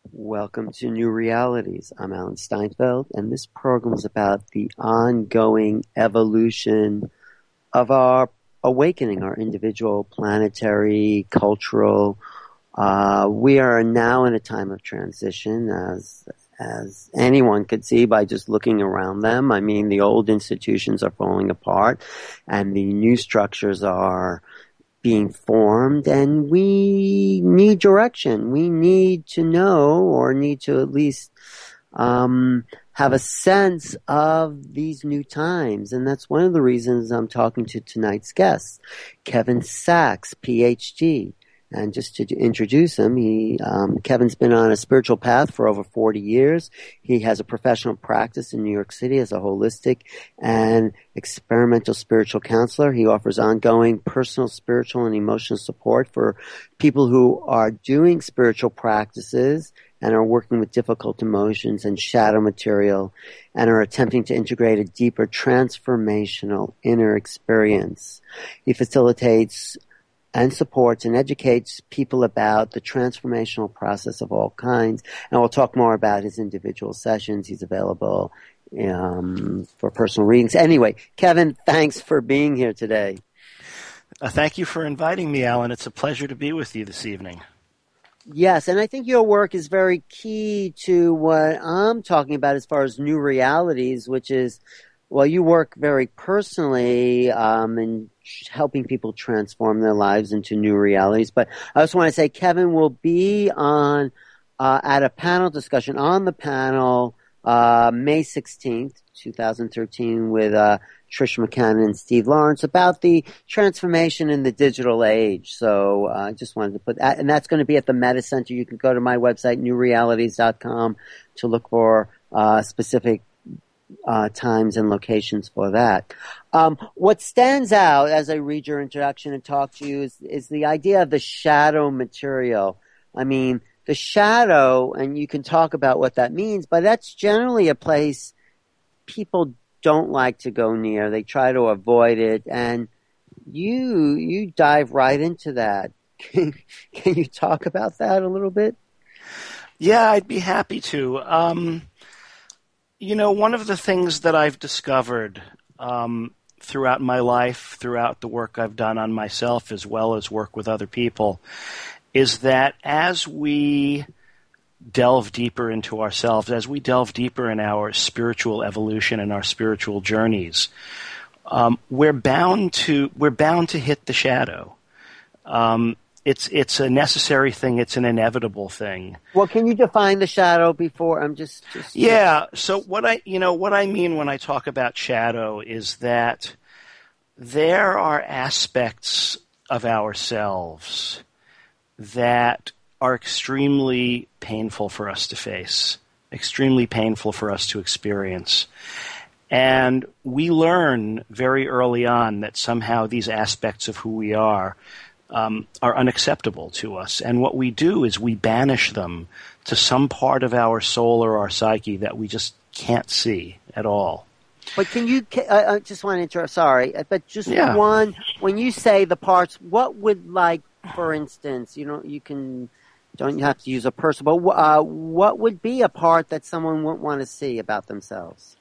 Welcome to New Realities. I'm Alan Steinfeld, and this program is about the ongoing evolution of our awakening, our individual, planetary, cultural. We are now in a time of transition, as anyone could see by just looking around them. I mean, the old institutions are falling apart, and the new structures are being formed, and we need direction. We need to know, or need to at least have a sense of these new times. And that's one of the reasons I'm talking to tonight's guest, Kevin Sachs, PhD. And just to introduce him, Kevin's been on a spiritual path for over 40 years. He has a professional practice in New York City as a holistic and experimental spiritual counselor. He offers ongoing personal, spiritual, and emotional support for people who are doing spiritual practices and are working with difficult emotions and shadow material and are attempting to integrate a deeper transformational inner experience. He facilitates and supports and educates people about the transformational process of all kinds. And we'll talk more about his individual sessions. He's available for personal readings. Anyway, Kevin, thanks for being here today. Thank you for inviting me, Alan. It's a pleasure to be with you this evening. Yes, and I think your work is very key to what I'm talking about as far as new realities, which is, well, you work very personally in helping people transform their lives into new realities. But I just want to say Kevin will be on at a panel discussion on the panel May 16th, 2013 with Trish McCann and Steve Lawrence about the transformation in the digital age. So I just wanted to put that, and that's going to be at the Meta Center. You can go to my website, newrealities.com, to look for specific times and locations for that. What stands out as I read your introduction and talk to you is the idea of the shadow material. I mean, the shadow, and you can talk about what that means, but that's generally a place people don't like to go near. They try to avoid it, and you dive right into that. Can you talk about that a little bit? Yeah, I'd be happy to. One of the things that I've discovered throughout my life, throughout the work I've done on myself as well as work with other people, is that as we delve deeper into ourselves, as we delve deeper in our spiritual evolution and our spiritual journeys, we're bound to hit the shadow. It's a necessary thing. It's an inevitable thing. Well, can you define the shadow before? I'm just Yeah. So what I mean when I talk about shadow is that there are aspects of ourselves that are extremely painful for us to face, extremely painful for us to experience. And we learn very early on that somehow these aspects of who we are unacceptable to us. And what we do is we banish them to some part of our soul or our psyche that we just can't see at all. But can you, I just want to interrupt, sorry, but just one, when you say the parts, what would, like, for instance, you don't have to use a person, but what would be a part that someone wouldn't want to see about themselves?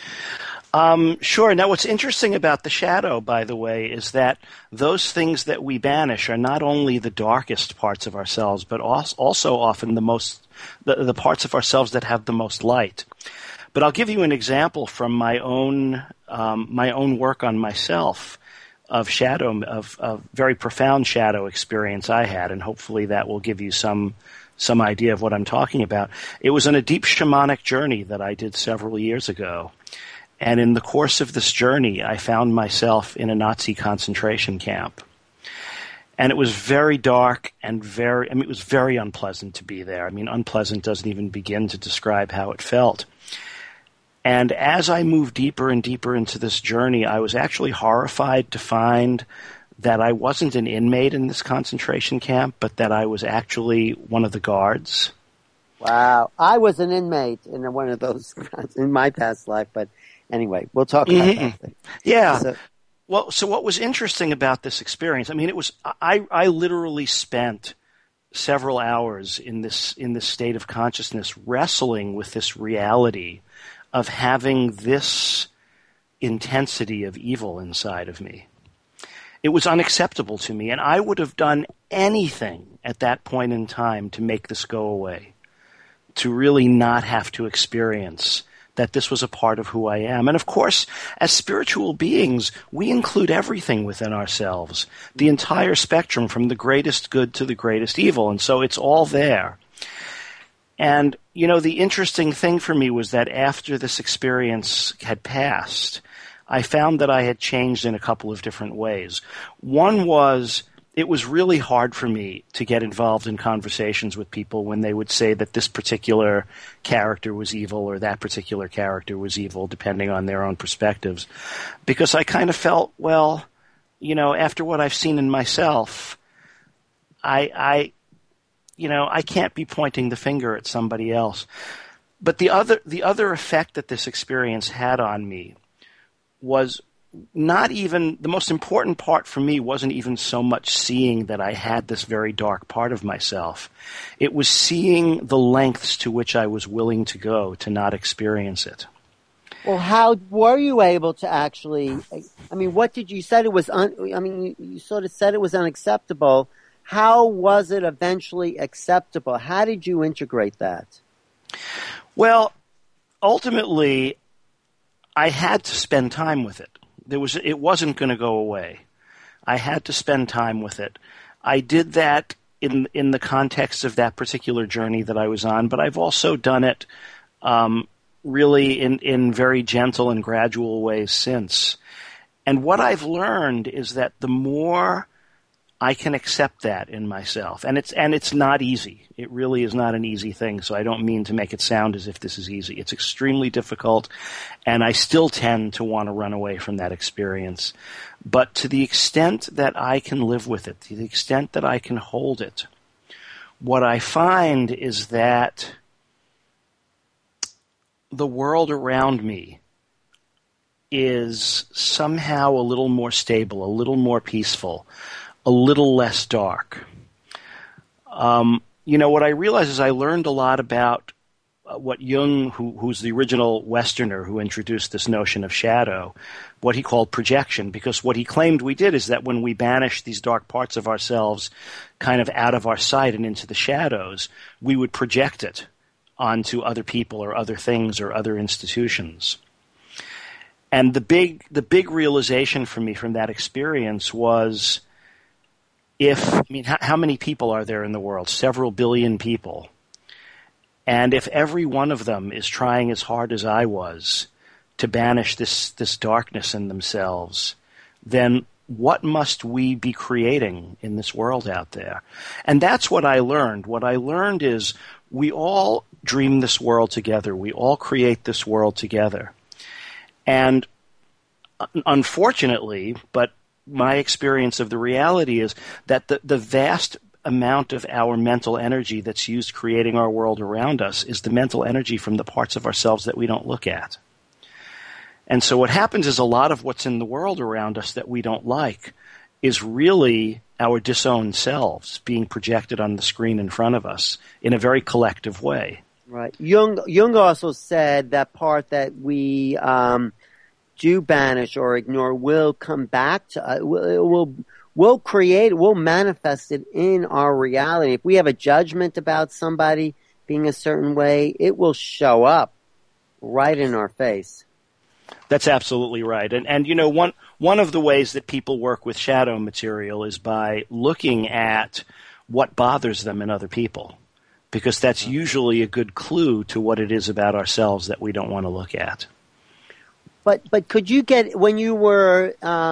Sure. Now, what's interesting about the shadow, by the way, is that those things that we banish are not only the darkest parts of ourselves, but also often the parts of ourselves that have the most light. But I'll give you an example from my own work on myself of shadow, of very profound shadow experience I had, and hopefully that will give you some idea of what I'm talking about. It was on a deep shamanic journey that I did several years ago. And in the course of this journey, I found myself in a Nazi concentration camp. And it was very dark and it was very unpleasant to be there. I mean, unpleasant doesn't even begin to describe how it felt. And as I moved deeper and deeper into this journey, I was actually horrified to find that I wasn't an inmate in this concentration camp, but that I was actually one of the guards. Wow. I was an inmate in one of those in my past life, but anyway, we'll talk about that. Yeah. So what was interesting about this experience, I mean, I literally spent several hours in this state of consciousness, wrestling with this reality of having this intensity of evil inside of me. It was unacceptable to me, and I would have done anything at that point in time to make this go away, to really not have to experience that this was a part of who I am. And of course, as spiritual beings, we include everything within ourselves, the entire spectrum from the greatest good to the greatest evil, and so it's all there. And, the interesting thing for me was that after this experience had passed, I found that I had changed in a couple of different ways. One was, it was really hard for me to get involved in conversations with people when they would say that this particular character was evil or that particular character was evil, depending on their own perspectives. Because I kind of felt, well, after what I've seen in myself, I can't be pointing the finger at somebody else. But the other effect that this experience had on me was not even, the most important part for me wasn't even so much seeing that I had this very dark part of myself. It was seeing the lengths to which I was willing to go to not experience it. Well, how were you able to actually, what did you said it was, you sort of said it was unacceptable. How was it eventually acceptable? How did you integrate that? Well, ultimately, I had to spend time with it. It wasn't going to go away. I had to spend time with it. I did that in the context of that particular journey that I was on, but I've also done it really in very gentle and gradual ways since. And what I've learned is that the more I can accept that in myself, and it's not easy. It really is not an easy thing, so I don't mean to make it sound as if this is easy. It's extremely difficult, and I still tend to want to run away from that experience. But to the extent that I can live with it, to the extent that I can hold it, what I find is that the world around me is somehow a little more stable, a little more peaceful, a little less dark. What I realized is I learned a lot about what Jung, who's the original Westerner who introduced this notion of shadow, what he called projection, because what he claimed we did is that when we banish these dark parts of ourselves kind of out of our sight and into the shadows, we would project it onto other people or other things or other institutions. And the big realization for me from that experience was, how many people are there in the world? Several billion people. And if every one of them is trying as hard as I was to banish this darkness in themselves, then what must we be creating in this world out there? And that's what I learned. What I learned is we all dream this world together. We all create this world together. And unfortunately, but my experience of the reality is that the vast amount of our mental energy that's used creating our world around us is the mental energy from the parts of ourselves that we don't look at. And so what happens is a lot of what's in the world around us that we don't like is really our disowned selves being projected on the screen in front of us in a very collective way. Right. Jung also said that part that we do banish or ignore will come back to us. We'll create, we'll manifest it in our reality. If we have a judgment about somebody being a certain way, it will show up right in our face. That's absolutely right. And one of the ways that people work with shadow material is by looking at what bothers them in other people, because that's usually a good clue to what it is about ourselves that we don't want to look at. But could you get, when you were,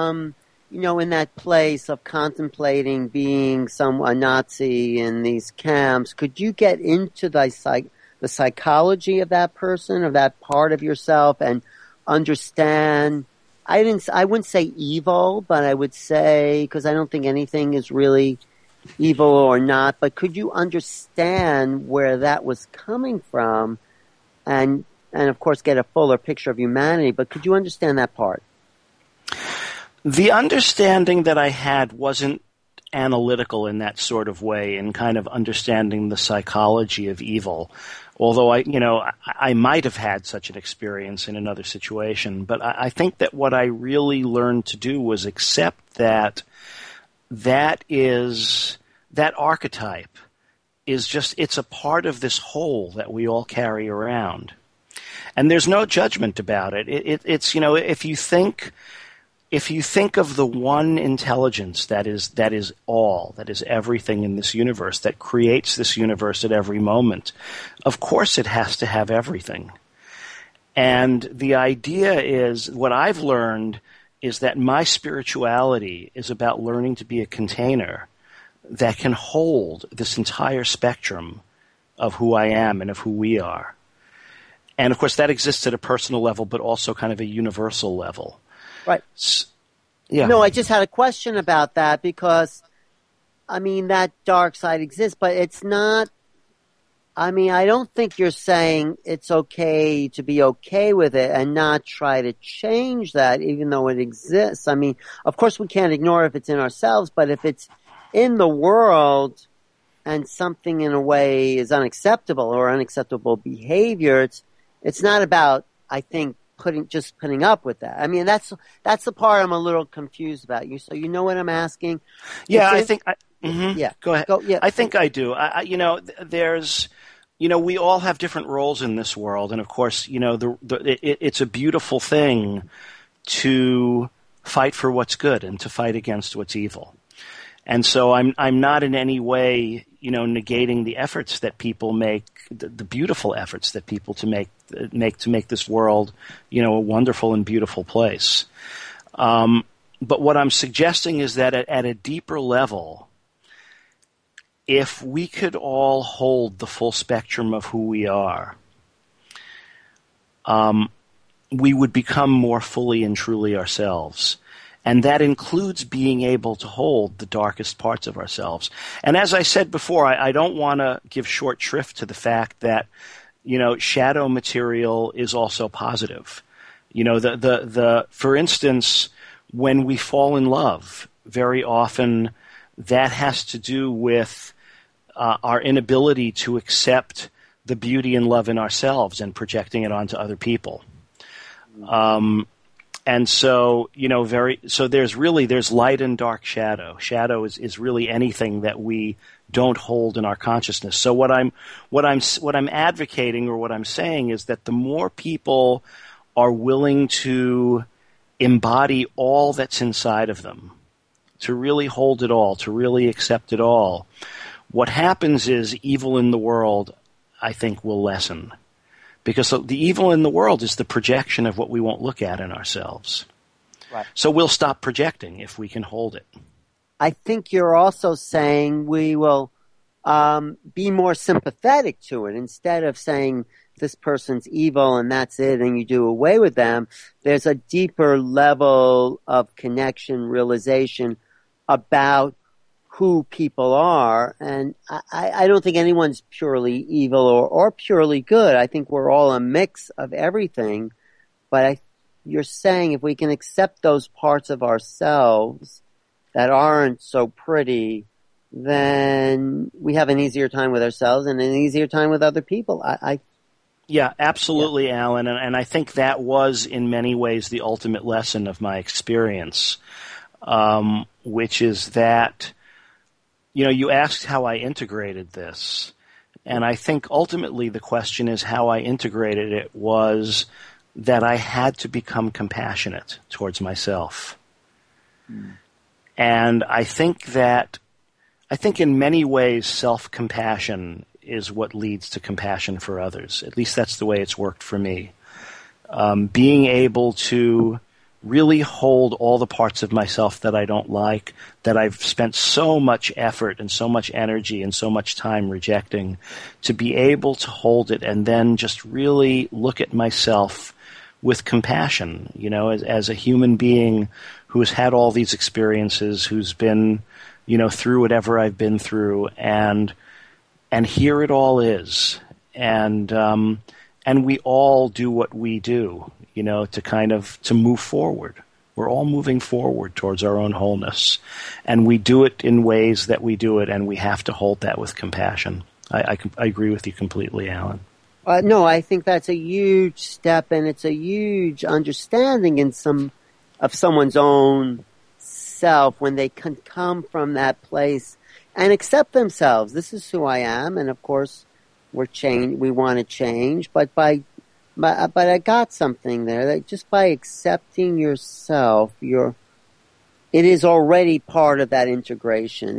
in that place of contemplating being a Nazi in these camps, could you get into the psychology of that person, of that part of yourself, and understand? I wouldn't say evil, but I would say, because I don't think anything is really evil or not, but could you understand where that was coming from, and of course get a fuller picture of humanity, but could you understand that part? The understanding that I had wasn't analytical in that sort of way in kind of understanding the psychology of evil. Although I might have had such an experience in another situation, but I think that what I really learned to do was accept that archetype is just, it's a part of this whole that we all carry around. And there's no judgment about it. It's if you think of the one intelligence that is everything in this universe, that creates this universe at every moment, of course it has to have everything. And the idea is, what I've learned is that my spirituality is about learning to be a container that can hold this entire spectrum of who I am and of who we are. And of course that exists at a personal level, but also kind of a universal level. Right. Yeah. No, I just had a question about that because, that dark side exists, but it's not, I don't think you're saying it's okay to be okay with it and not try to change that even though it exists. Of course we can't ignore if it's in ourselves, but if it's in the world and something in a way is unacceptable or unacceptable behavior, it's not about, I think, putting up with that. That's the part I'm a little confused about. So you know what I'm asking? Yeah, Yeah. Go ahead. Yeah. I think I do. There's, we all have different roles in this world, and of course, it's a beautiful thing to fight for what's good and to fight against what's evil. And so I'm not in any way, negating the efforts that people make, the beautiful efforts that people to make this world, a wonderful and beautiful place. But what I'm suggesting is that at a deeper level, if we could all hold the full spectrum of who we are, we would become more fully and truly ourselves. And that includes being able to hold the darkest parts of ourselves. And as I said before, I don't want to give short shrift to the fact that, shadow material is also positive. For instance, when we fall in love, very often that has to do with our inability to accept the beauty and love in ourselves and projecting it onto other people. And so, there's light and dark shadow. Shadow is really anything that we don't hold in our consciousness. So what I'm advocating, or what I'm saying, is that the more people are willing to embody all that's inside of them, to really hold it all, to really accept it all, what happens is evil in the world, I think, will lessen. Because the evil in the world is the projection of what we won't look at in ourselves. Right. So we'll stop projecting if we can hold it. I think you're also saying we will be more sympathetic to it. Instead of saying this person's evil and that's it and you do away with them, there's a deeper level of connection, realization about who people are, and I don't think anyone's purely evil or purely good. I think we're all a mix of everything, but you're saying if we can accept those parts of ourselves that aren't so pretty, then we have an easier time with ourselves and an easier time with other people. Yeah, absolutely, yeah. Alan, and I think that was in many ways the ultimate lesson of my experience, which is that, you asked how I integrated this, and I think ultimately the question is how I integrated it was that I had to become compassionate towards myself. And I think in many ways self-compassion is what leads to compassion for others. At least that's the way it's worked for me. Being able to really hold all the parts of myself that I don't like, that I've spent so much effort and so much energy and so much time rejecting, to be able to hold it and then just really look at myself with compassion, as a human being who's had all these experiences, who's been, through whatever I've been through, and here it all is. And we all do what we do, to move forward. We're all moving forward towards our own wholeness. And we do it in ways that we do it, and we have to hold that with compassion. I agree with you completely, Alan. No, I think that's a huge step, and it's a huge understanding of someone's own self when they can come from that place and accept themselves. This is who I am, and of course, we want to change, but I got something there that just by accepting yourself, it is already part of that integration.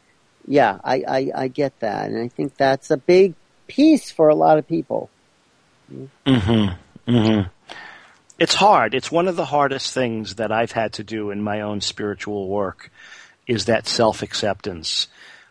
I get that, and I think that's a big piece for a lot of people. Mm-hmm. Mm-hmm. It's hard. It's one of the hardest things that I've had to do in my own spiritual work is that self-acceptance.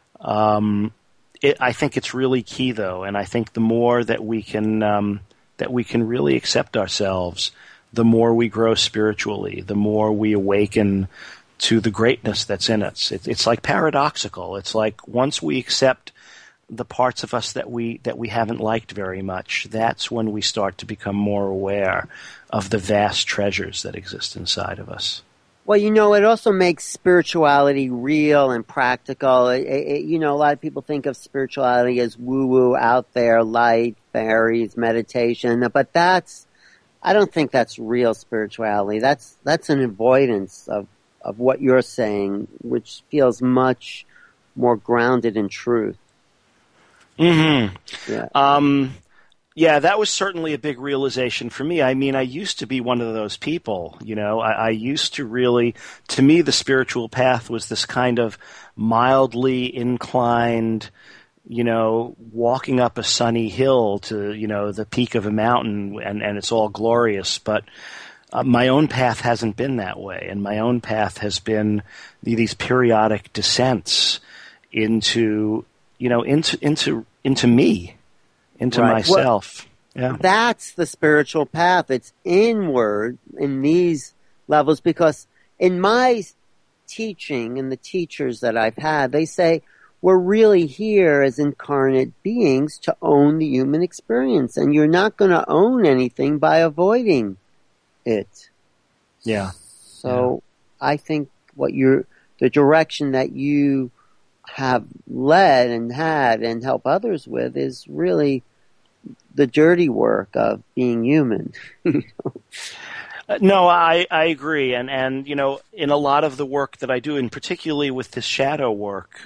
I think it's really key, though, and I think the more that we can really accept ourselves, the more we grow spiritually, the more we awaken to the greatness that's in us. It's like paradoxical. It's like once we accept the parts of us that we haven't liked very much, that's when we start to become more aware of the vast treasures that exist inside of us. Well, it also makes spirituality real and practical. A lot of people think of spirituality as woo-woo, out there, light, fairies, meditation, but I don't think that's real spirituality. That's an avoidance of what you're saying, which feels much more grounded in truth. Mm-hmm. Yeah. Yeah, that was certainly a big realization for me. I mean, I used to be one of those people, I used to really, to me, the spiritual path was this kind of mildly inclined, walking up a sunny hill to, the peak of a mountain, and it's all glorious. But my own path hasn't been that way, and my own path has been these periodic descents into me, into right. myself. Well, yeah. That's the spiritual path. It's inward in these levels, because in my teaching and the teachers that I've had, they say we're really here as incarnate beings to own the human experience, and you're not going to own anything by avoiding it. Yeah. So I think the direction that you have led and had and help others with is really the dirty work of being human. No, I agree. And in a lot of the work that I do, and particularly with this shadow work,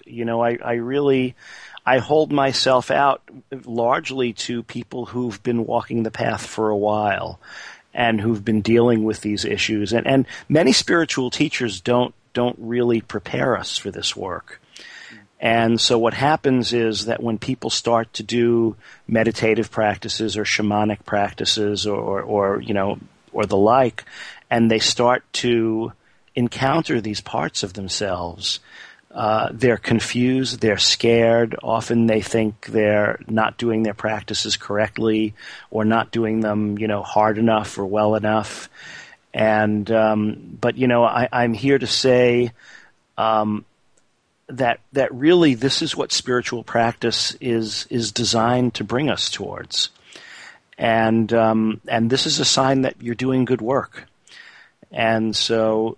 I hold myself out largely to people who've been walking the path for a while and who've been dealing with these issues. And many spiritual teachers don't really prepare us for this work. And so what happens is that when people start to do meditative practices or shamanic practices or the like, and they start to encounter these parts of themselves, they're confused, they're scared. Often they think they're not doing their practices correctly or not doing them, hard enough or well enough. And but I'm here to say that really this is what spiritual practice is designed to bring us towards. And this is a sign that you're doing good work. And so,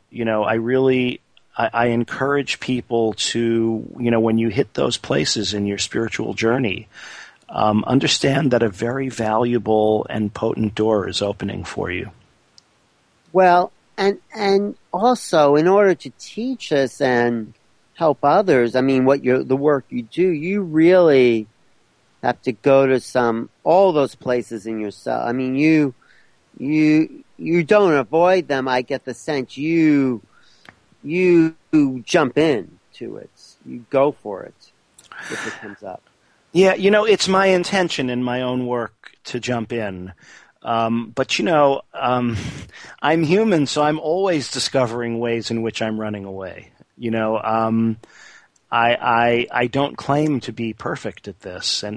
I encourage people to, when you hit those places in your spiritual journey, understand that a very valuable and potent door is opening for you. Well, and also in order to teach us and help others, I mean, the work you do, you really have to go to all those places in yourself. I mean, you don't avoid them. I get the sense you jump into it. You go for it if it comes up. Yeah, it's my intention in my own work to jump in. But I'm human, so I'm always discovering ways in which I'm running away. I don't claim to be perfect at this, and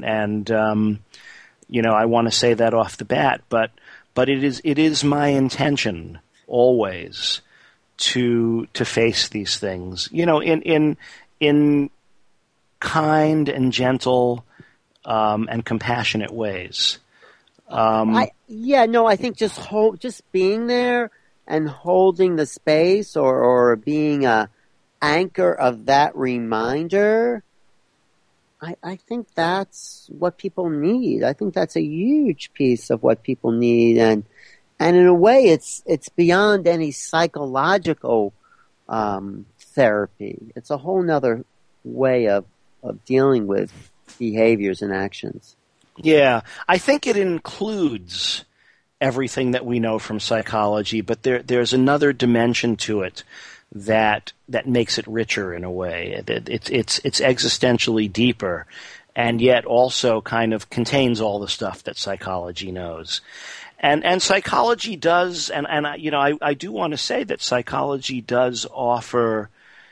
I want to say that off the bat, but it is my intention always to face these things, in kind and gentle and compassionate ways. I think just being there and holding the space or being a anchor of that reminder, I think that's what people need. I think that's a huge piece of what people need, and in a way, it's beyond any psychological therapy. It's a whole nother way of dealing with behaviors and actions. Yeah, I think it includes everything that we know from psychology, but there's another dimension to it that makes it richer in a way. It's existentially deeper, and yet also kind of contains all the stuff that psychology knows. And psychology does, and I do want to say that psychology does offer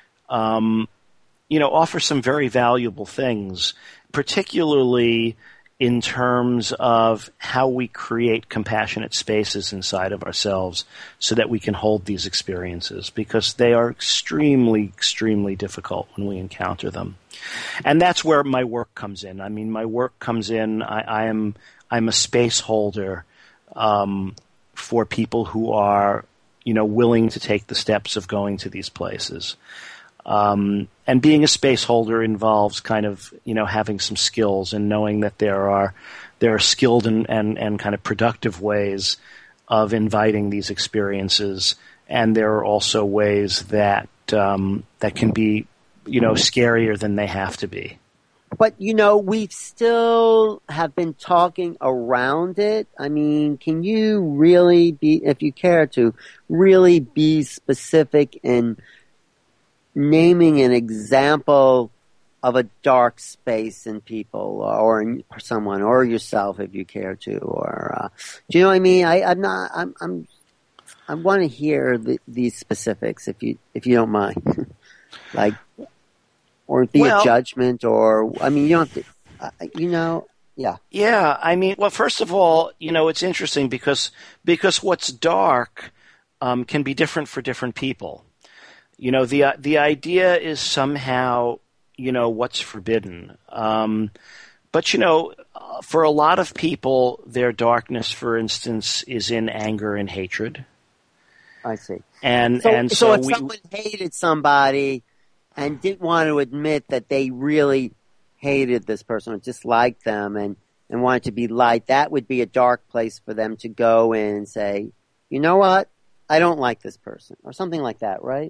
some very valuable things, particularly in terms of how we create compassionate spaces inside of ourselves so that we can hold these experiences, because they are extremely, extremely difficult when we encounter them. And that's where my work comes in. I mean, my work comes in, I'm a space holder for people who are, willing to take the steps of going to these places. And being a space holder involves kind of, having some skills and knowing that there are skilled and kind of productive ways of inviting these experiences. And there are also ways that can be, scarier than they have to be. But, we still have been talking around it. I mean, can you really be, if you care to, really be specific in naming an example of a dark space in people or in someone or yourself, if you care to, or do you know what I mean? I want to hear these specifics, if you don't mind, like, or be a judgment, or I mean, you don't have to, yeah. Yeah, I mean, well, first of all, it's interesting because what's dark can be different for different people. The idea is somehow, what's forbidden. But, for a lot of people, their darkness, for instance, is in anger and hatred. I see. So if someone hated somebody and didn't want to admit that they really hated this person or disliked them and wanted to be liked, that would be a dark place for them to go in and say, you know what? I don't like this person, or something like that, right?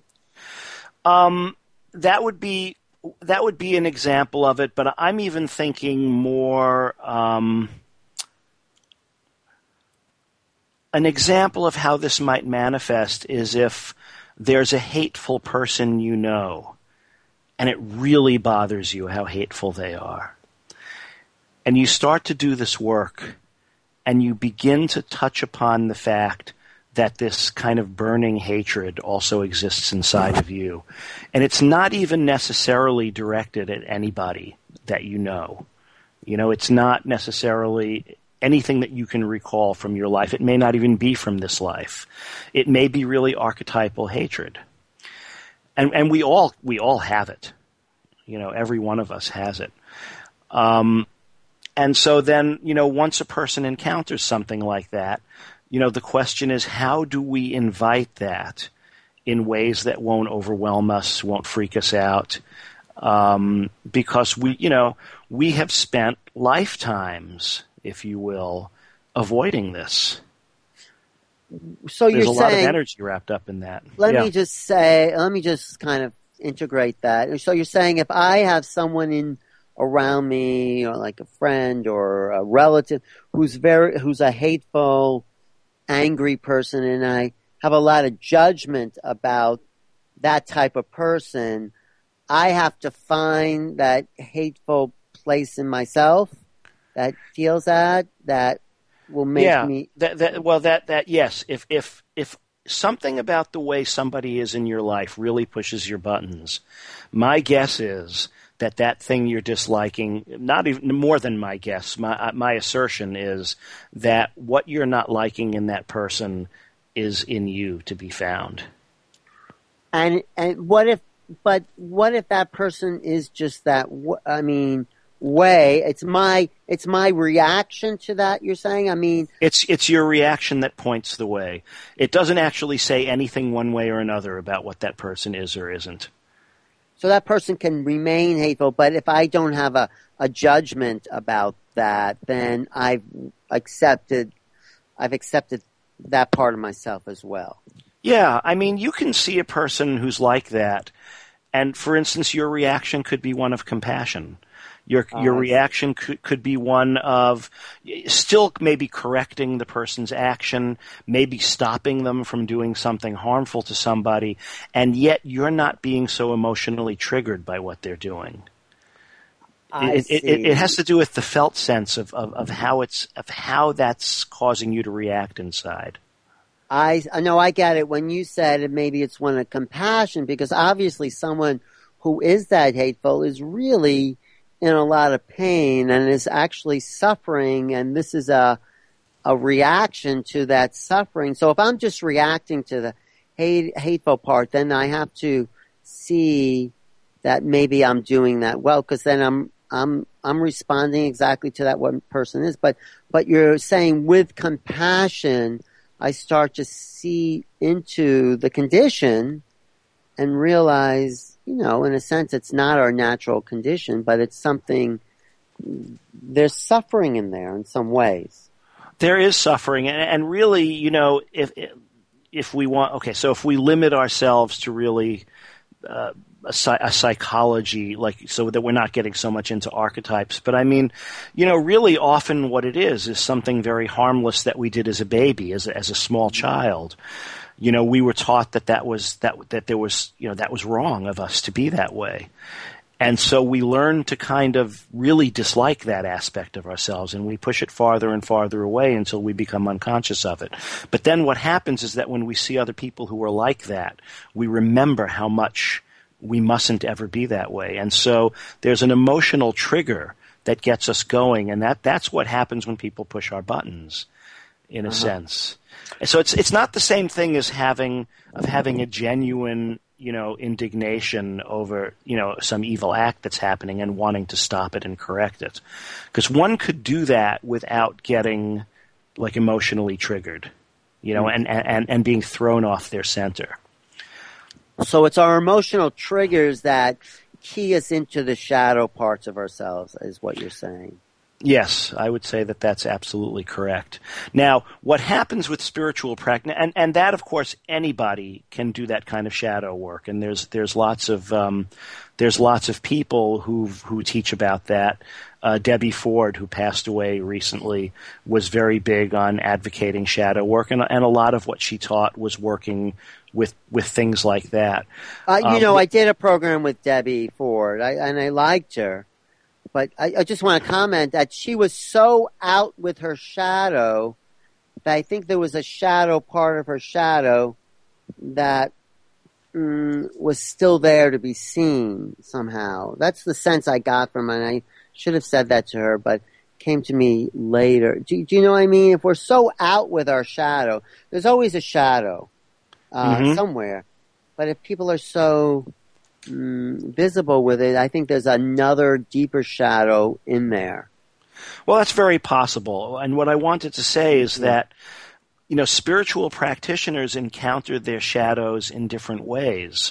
That would be an example of it, but I'm even thinking more an example of how this might manifest is if there's a hateful person and it really bothers you how hateful they are. And you start to do this work, and you begin to touch upon the fact that this kind of burning hatred also exists inside of you. And it's not even necessarily directed at anybody that you know. It's not necessarily anything that you can recall from your life. It may not even be from this life. It may be really archetypal hatred. And we all have it. Every one of us has it. And so then, once a person encounters something like that, the question is, how do we invite that in ways that won't overwhelm us, won't freak us out? Because we have spent lifetimes, if you will, avoiding this. So there's a lot of energy wrapped up in that. Let me just kind of integrate that. So you're saying if I have someone around me, or like a friend or a relative who's a hateful, angry person, and I have a lot of judgment about that type of person, I have to find that hateful place in myself that feels that will make me. Yes. If something about the way somebody is in your life really pushes your buttons, my guess is that thing you're disliking, not even more than my guess, my assertion is that what you're not liking in that person is in you to be found. And what if that person is just that? I mean, way. It's my reaction to that, you're saying? I mean, it's your reaction that points the way. It doesn't actually say anything one way or another about what that person is or isn't. So that person can remain hateful, but if I don't have a judgment about that, then I've accepted that part of myself as well. Yeah, I mean, you can see a person who's like that, and for instance, your reaction could be one of compassion. Your reaction could be one of still maybe correcting the person's action, maybe stopping them from doing something harmful to somebody, and yet you're not being so emotionally triggered by what they're doing. It has to do with the felt sense of how that's causing you to react inside. I know, I get it. When you said it, maybe it's one of compassion, because obviously someone who is that hateful is really in a lot of pain and is actually suffering, and this is a reaction to that suffering. So if I'm just reacting to the hateful part, then I have to see that maybe I'm doing that well, because then I'm responding exactly to that one person is. But you're saying with compassion, I start to see into the condition and realize, in a sense, it's not our natural condition, but it's something, there's suffering in there in some ways. There is suffering. And really, if we want, so if we limit ourselves to really a psychology, so that we're not getting so much into archetypes. But I mean, really often what it is something very harmless that we did as a baby, as a small child. We were taught that there was wrong of us to be that way. And so we learn to kind of really dislike that aspect of ourselves, and we push it farther and farther away until we become unconscious of it. But then what happens is that when we see other people who are like that, we remember how much we mustn't ever be that way. And so there's an emotional trigger that gets us going, and that's what happens when people push our buttons, in a sense. So it's not the same thing as having a genuine, indignation over, some evil act that's happening and wanting to stop it and correct it. Because one could do that without getting emotionally triggered, and being thrown off their center. So it's our emotional triggers that key us into the shadow parts of ourselves, is what you're saying. Yes, I would say that that's absolutely correct. Now, what happens with spiritual practice, and that, of course, anybody can do that kind of shadow work, and there's lots of people who teach about that. Debbie Ford, who passed away recently, was very big on advocating shadow work, and a lot of what she taught was working with things like that. I did a program with Debbie Ford, and I liked her. But I just want to comment that she was so out with her shadow that I think there was a shadow part of her shadow that was still there to be seen somehow. That's the sense I got from her, and I should have said that to her, but came to me later. Do you know what I mean? If we're so out with our shadow, there's always a shadow somewhere. But if people are so visible with it, I think there's another deeper shadow in there. Well, that's very possible. And what I wanted to say is that, spiritual practitioners encounter their shadows in different ways.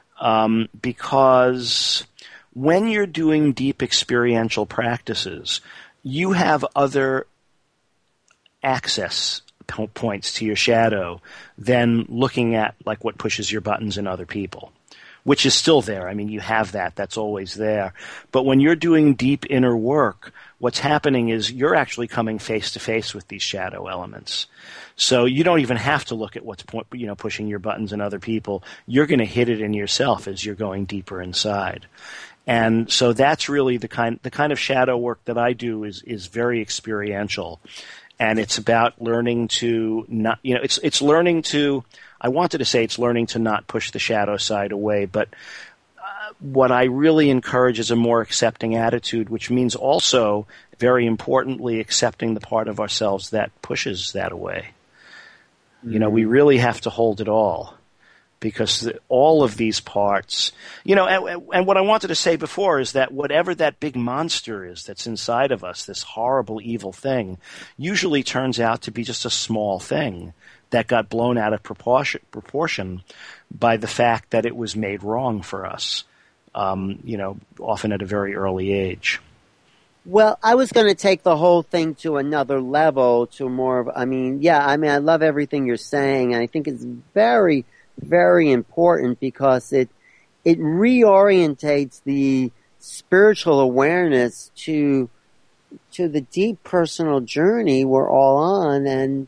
Because when you're doing deep experiential practices, you have other access points to your shadow than looking at what pushes your buttons in other people, which is still there. I mean, you have that. That's always there. But when you're doing deep inner work, what's happening is you're actually coming face to face with these shadow elements. So you don't even have to look at what's pushing your buttons in other people. You're going to hit it in yourself as you're going deeper inside. And so that's really the kind of shadow work that I do is very experiential. And it's about learning to not, it's learning to, I wanted to say it's learning to not push the shadow side away, but what I really encourage is a more accepting attitude, which means also, very importantly, accepting the part of ourselves that pushes that away. We really have to hold it all. because all of these parts, and what I wanted to say before is that whatever that big monster is that's inside of us, this horrible, evil thing, usually turns out to be just a small thing that got blown out of proportion by the fact that it was made wrong for us, often at a very early age. Well, I was going to take the whole thing to another level, to more of, I love everything you're saying, and I think it's very, very important because it reorientates the spiritual awareness to the deep personal journey we're all on, and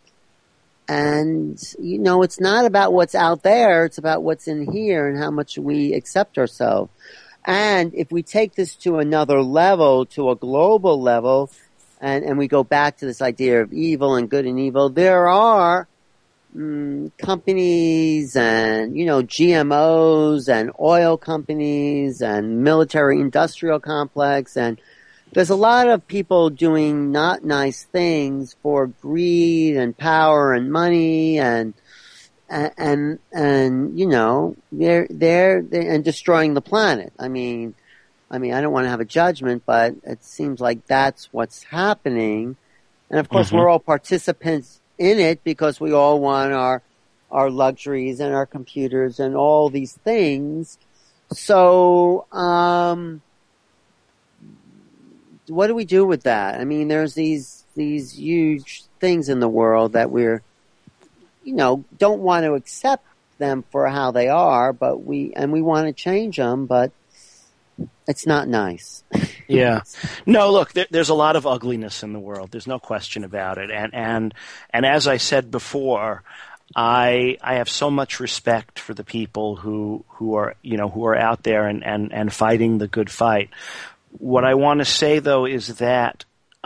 it's not about what's out there, it's about what's in here and how much we accept ourselves. And if we take this to another level, to a global level, and we go back to this idea of evil and good and evil, there are companies and, GMOs and oil companies and military industrial complex, and there's a lot of people doing not nice things for greed and power and money and they're and destroying the planet. I mean, I don't want to have a judgment, but it seems like that's what's happening. And of course, we're all participants in it because we all want our luxuries and our computers and all these things. So, what do we do with that? I mean, there's these huge things in the world that we're, don't want to accept them for how they are, but we want to change them, but it's not nice. Yeah. No, look, there's a lot of ugliness in the world. There's no question about it. And as I said before, I have so much respect for the people who are out there and fighting the good fight. What I want to say though is that,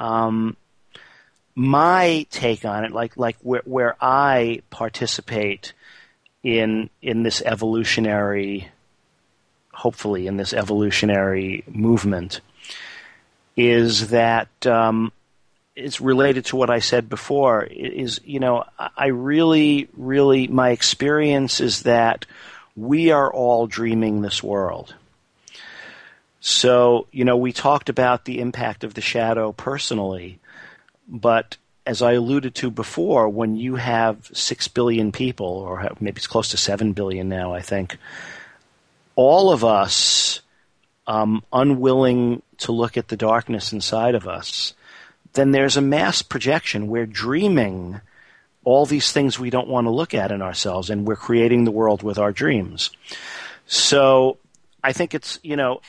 my take on it, like where I participate in this evolutionary, hopefully in this evolutionary movement, is that it's related to what I said before. I really, my experience is that we are all dreaming this world. So, we talked about the impact of the shadow personally. But as I alluded to before, when you have 6 billion people, or maybe it's close to 7 billion now, I think, all of us unwilling to look at the darkness inside of us, then there's a mass projection. We're dreaming all these things we don't want to look at in ourselves, and we're creating the world with our dreams. So I think it's,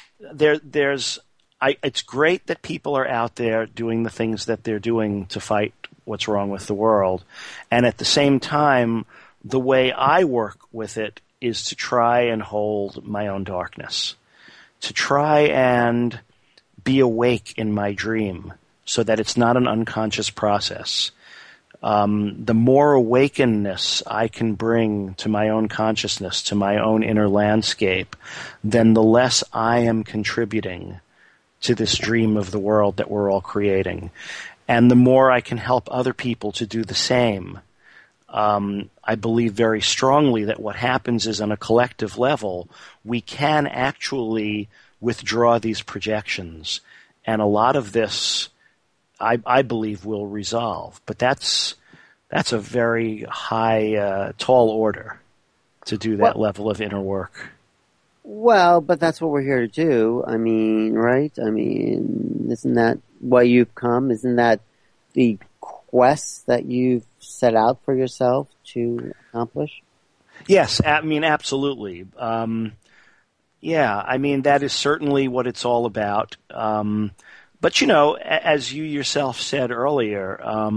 it's great that people are out there doing the things that they're doing to fight what's wrong with the world. And at the same time, the way I work with it is to try and hold my own darkness, to try and be awake in my dream so that it's not an unconscious process. The more awakenedness I can bring to my own consciousness, to my own inner landscape, then the less I am contributing to this dream of the world that we're all creating. And the more I can help other people to do the same. I believe very strongly that what happens is on a collective level, we can actually withdraw these projections. And a lot of this, I believe, will resolve. But that's a very high, tall order to do that level of inner work. Well, but that's what we're here to do. I mean, right? I mean, isn't that why you've come? Isn't that the quest that you've set out for yourself to accomplish? Yes, I mean, absolutely. Yeah, I mean, that is certainly what it's all about. But, as you yourself said earlier,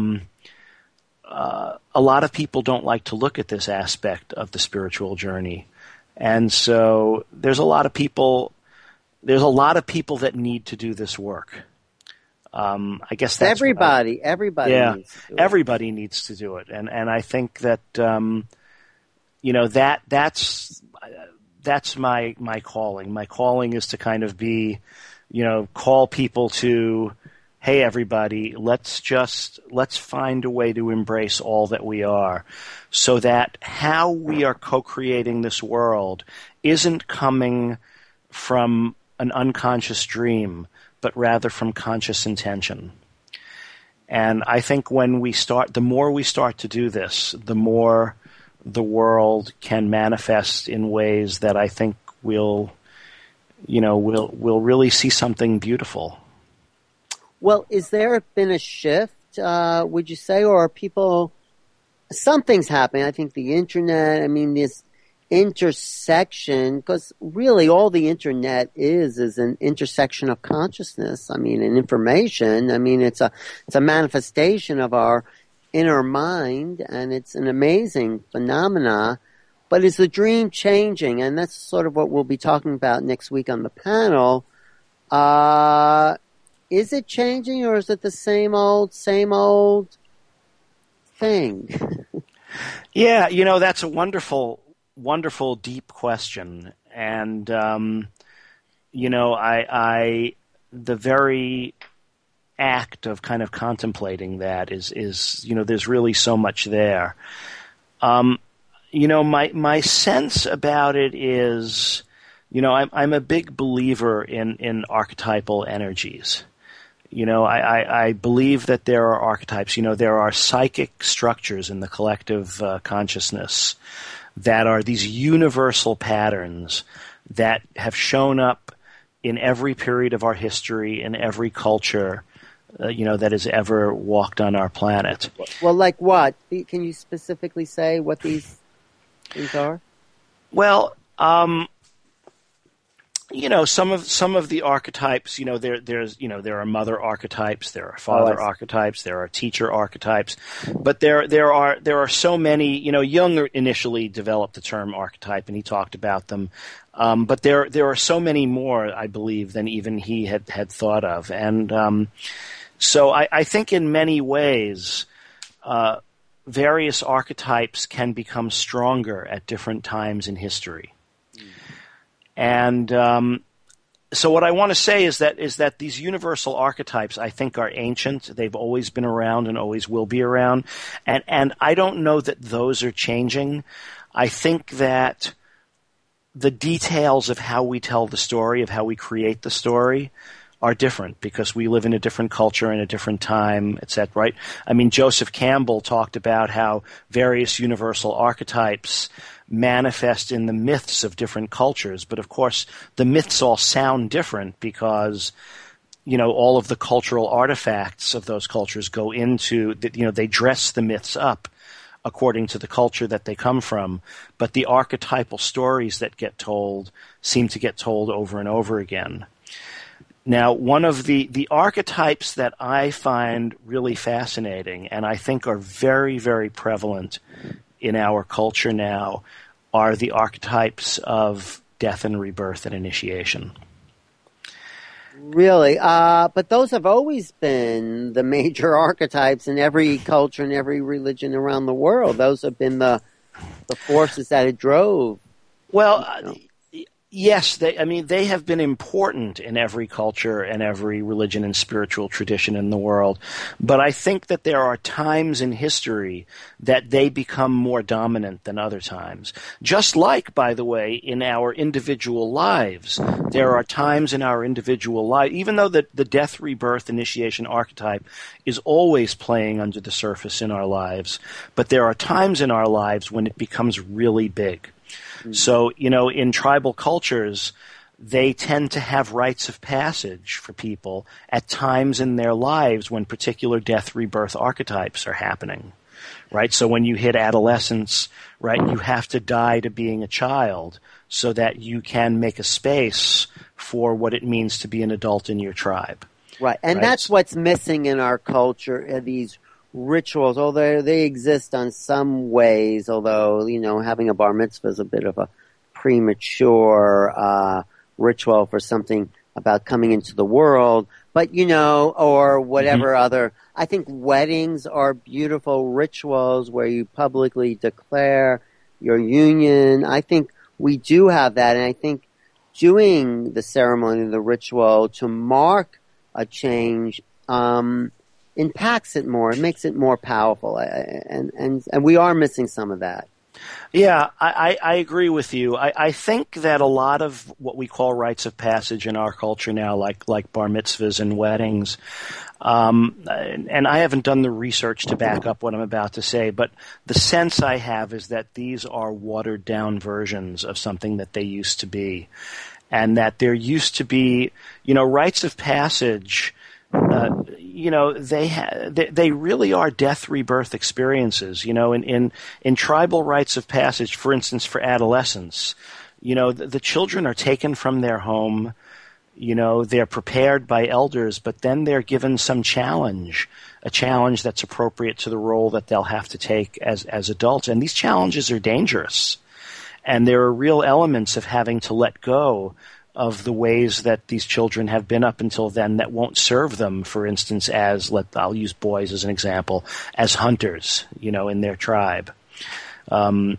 a lot of people don't like to look at this aspect of the spiritual journey. And so there's a lot of people that need to do this work. I guess that's everybody yeah, needs to do it. Everybody needs to do it. And I think that, that's my calling. My calling is to kind of be, call people to hey, everybody, let's find a way to embrace all that we are, so that how we are co-creating this world isn't coming from an unconscious dream, but rather from conscious intention. And I think the more we start to do this, the more the world can manifest in ways that I think we'll really see something beautiful. Well, is there been a shift, would you say, or are people, something's happening? I think the internet, this intersection, because really all the internet is an intersection of consciousness, and information. It's a manifestation of our inner mind, and it's an amazing phenomena. But is the dream changing? And that's sort of what we'll be talking about next week on the panel. Is it changing, or is it the same old thing? Yeah, that's a wonderful, wonderful, deep question. And, the very act of kind of contemplating that is there's really so much there. My sense about it is, I'm a big believer in archetypal energies. I believe that there are archetypes. There are psychic structures in the collective consciousness that are these universal patterns that have shown up in every period of our history, in every culture, that has ever walked on our planet. Well, like what? Can you specifically say what these things are? Well, some of the archetypes, there are mother archetypes, there are father archetypes, there are teacher archetypes, but there are so many. Jung initially developed the term archetype, and he talked about them, but there are so many more, I believe, than even he had thought of, and so I think in many ways, various archetypes can become stronger at different times in history. And so what I want to say is that these universal archetypes, I think, are ancient. They've always been around and always will be around. And I don't know that those are changing. I think that the details of how we tell the story, of how we create the story, are different because we live in a different culture in a different time, etc. Right? Joseph Campbell talked about how various universal archetypes manifest in the myths of different cultures, but of course the myths all sound different because all of the cultural artifacts of those cultures go into they dress the myths up according to the culture that they come from, but the archetypal stories that get told seem to get told over and over again. Now, one of the archetypes that I find really fascinating and I think are very, very prevalent in our culture now are the archetypes of death and rebirth and initiation. Really? But those have always been the major archetypes in every culture and every religion around the world. Those have been the forces that it drove. Well, yes, they have been important in every culture and every religion and spiritual tradition in the world. But I think that there are times in history that they become more dominant than other times. Just like, by the way, in our individual lives, there are times in our individual life, even though the death, rebirth, initiation archetype is always playing under the surface in our lives, but there are times in our lives when it becomes really big. So, in tribal cultures, they tend to have rites of passage for people at times in their lives when particular death, rebirth archetypes are happening, right? So when you hit adolescence, right, you have to die to being a child so that you can make a space for what it means to be an adult in your tribe. Right, and that's what's missing in our culture, these rituals, although they exist on some ways, although, having a bar mitzvah is a bit of a premature ritual for something about coming into the world, but, or whatever other. I think weddings are beautiful rituals where you publicly declare your union. I think we do have that, and I think doing the ceremony, the ritual to mark a change impacts it more. It makes it more powerful, and we are missing some of that. Yeah, I agree with you. I think that a lot of what we call rites of passage in our culture now, like bar mitzvahs and weddings, and I haven't done the research to back up what I'm about to say, but the sense I have is that these are watered down versions of something that they used to be, and that there used to be, rites of passage. They really are death rebirth experiences. In tribal rites of passage, for instance, for adolescents, the children are taken from their home. They're prepared by elders, but then they're given some challenge, a challenge that's appropriate to the role that they'll have to take as adults. And these challenges are dangerous. And there are real elements of having to let go of the ways that these children have been up until then that won't serve them, for instance, I'll use boys as an example, as hunters, in their tribe. And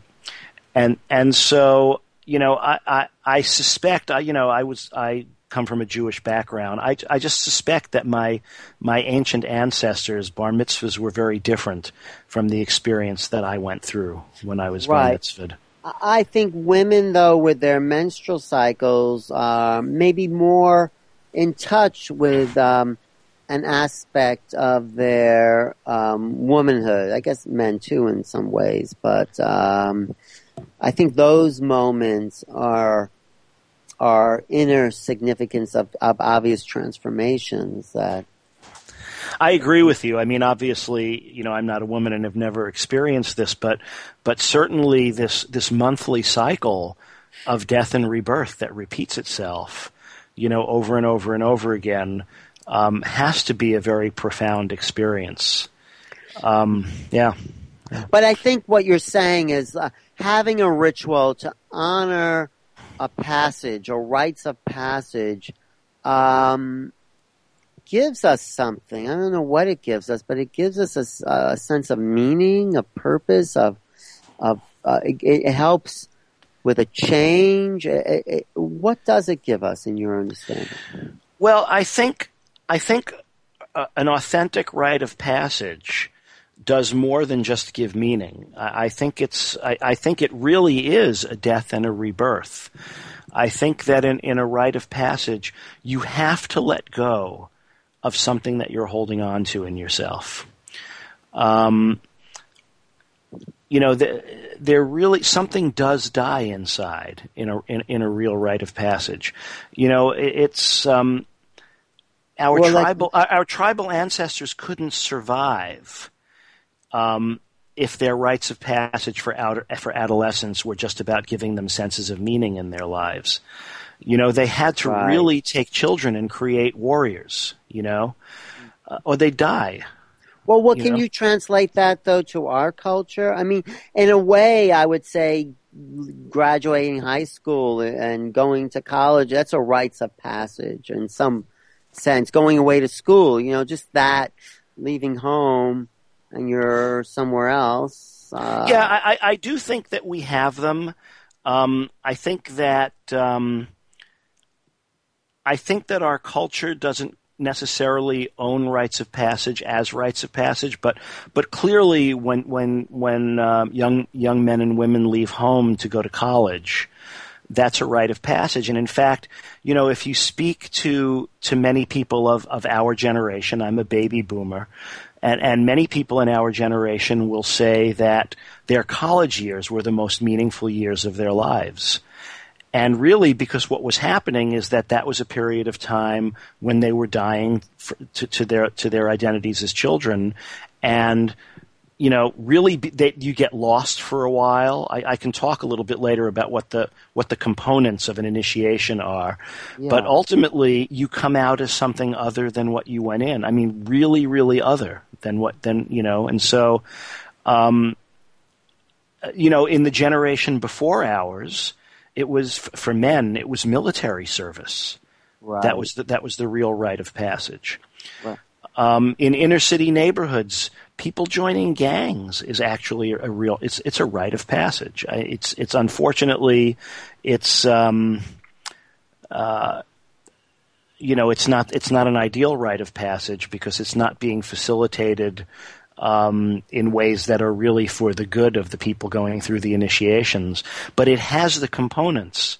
so, I suspect, I come from a Jewish background. I just suspect that my ancient ancestors' bar mitzvahs were very different from the experience that I went through when I was bar mitzvahed. I think women, though, with their menstrual cycles, are maybe more in touch with an aspect of their womanhood. I guess men, too, in some ways. But I think those moments are inner significance of obvious transformations that... I agree with you. I mean, obviously, I'm not a woman and have never experienced this, but certainly this monthly cycle of death and rebirth that repeats itself, over and over and over again, has to be a very profound experience. Yeah. But I think what you're saying is having a ritual to honor a passage or rites of passage, gives us something. I don't know what it gives us, but it gives us a sense of meaning, a purpose, it helps with a change. What does it give us in your understanding? Well, I think an authentic rite of passage does more than just give meaning. I think it really is a death and a rebirth. I think that in a rite of passage, you have to let go of something that you're holding on to in yourself. There really something does die inside in a real rite of passage. It's our tribal ancestors couldn't survive if their rites of passage for adolescence were just about giving them senses of meaning in their lives. They had to really take children and create warriors, or they die. Well, can you translate that, though, to our culture? I mean, in a way, I would say graduating high school and going to college, that's a rites of passage in some sense. Going away to school, just that, leaving home and you're somewhere else. I do think that we have them. I think that our culture doesn't necessarily own rites of passage as rites of passage, but clearly when young men and women leave home to go to college, that's a rite of passage. And in fact, if you speak to many people of our generation, I'm a baby boomer, and many people in our generation will say that their college years were the most meaningful years of their lives. And really, because what was happening is that was a period of time when they were dying to their identities as children, and really you get lost for a while. I can talk a little bit later about what the components of an initiation are, but ultimately you come out as something other than what you went in. I mean, really, really other than and so in the generation before ours. It was for men. It was military service. Right. That was the real rite of passage. Right. In inner city neighborhoods, people joining gangs is actually it's a rite of passage. It's unfortunately it's not an ideal rite of passage because it's not being facilitated in ways that are really for the good of the people going through the initiations, but it has the components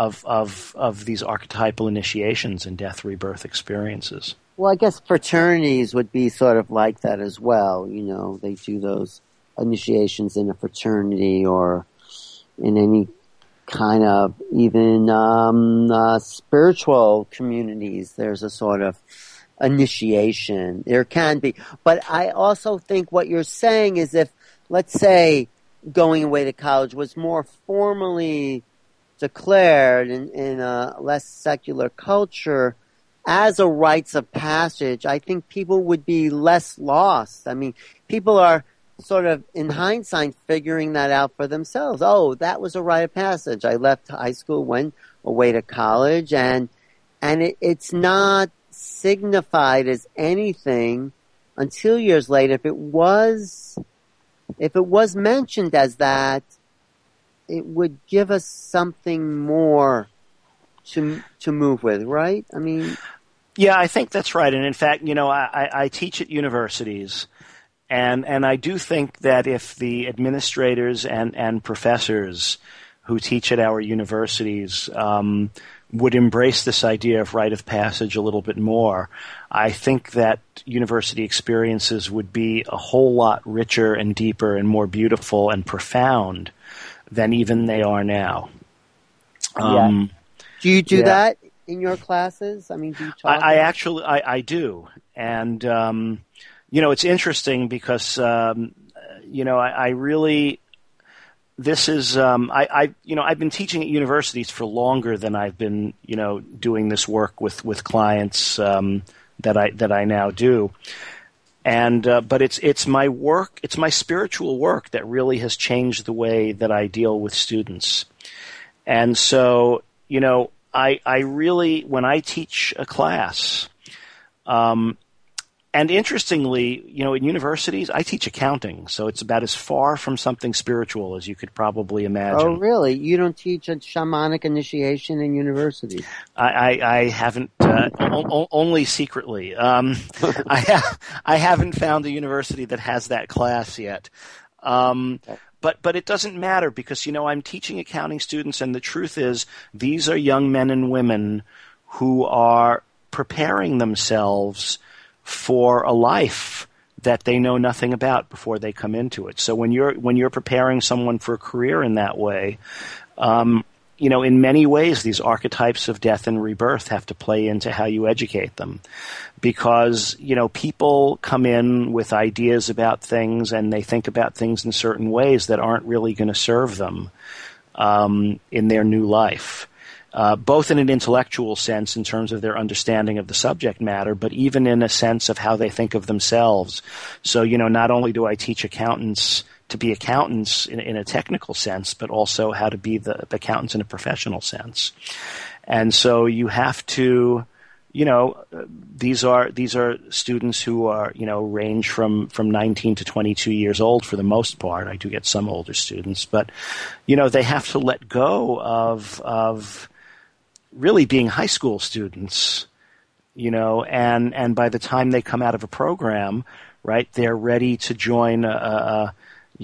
of these archetypal initiations and death rebirth experiences. Well, I guess fraternities would be sort of like that as well. They do those initiations in a fraternity or in any kind of even spiritual communities. There's a sort of initiation. There can be. But I also think what you're saying is if, let's say, going away to college was more formally declared in a less secular culture as a rites of passage, I think people would be less lost. I mean, people are sort of, in hindsight, figuring that out for themselves. Oh, that was a rite of passage. I left high school, went away to college, and it's not signified as anything until years later. If it was mentioned as that, it would give us something more to move with, right? I mean, yeah, I think that's right. And in fact, I teach at universities, and I do think that if the administrators and professors who teach at our universities would embrace this idea of rite of passage a little bit more, I think that university experiences would be a whole lot richer and deeper and more beautiful and profound than even they are now. Yeah. Do you do that in your classes? I mean, do you talk? I do. And, it's interesting because, I really, this is, I've been teaching at universities for longer than I've been, doing this work with clients, that I now do. And, but it's my work, it's my spiritual work that really has changed the way that I deal with students. And so, I really, when I teach a class, and interestingly, in universities, I teach accounting, so it's about as far from something spiritual as you could probably imagine. Oh, really? You don't teach a shamanic initiation in universities? I haven't, only secretly. I haven't found a university that has that class yet. But it doesn't matter because, I'm teaching accounting students, and the truth is these are young men and women who are preparing themselves for a life that they know nothing about before they come into it. So when you're preparing someone for a career in that way, in many ways these archetypes of death and rebirth have to play into how you educate them. Because, people come in with ideas about things and they think about things in certain ways that aren't really going to serve them in their new life. Both in an intellectual sense in terms of their understanding of the subject matter, but even in a sense of how they think of themselves. So, not only do I teach accountants to be accountants in a technical sense, but also how to be the accountants in a professional sense. And so you have to, these are students who are, range from 19 to 22 years old for the most part. I do get some older students, but, they have to let go of really being high school students, and by the time they come out of a program, right, they're ready to join a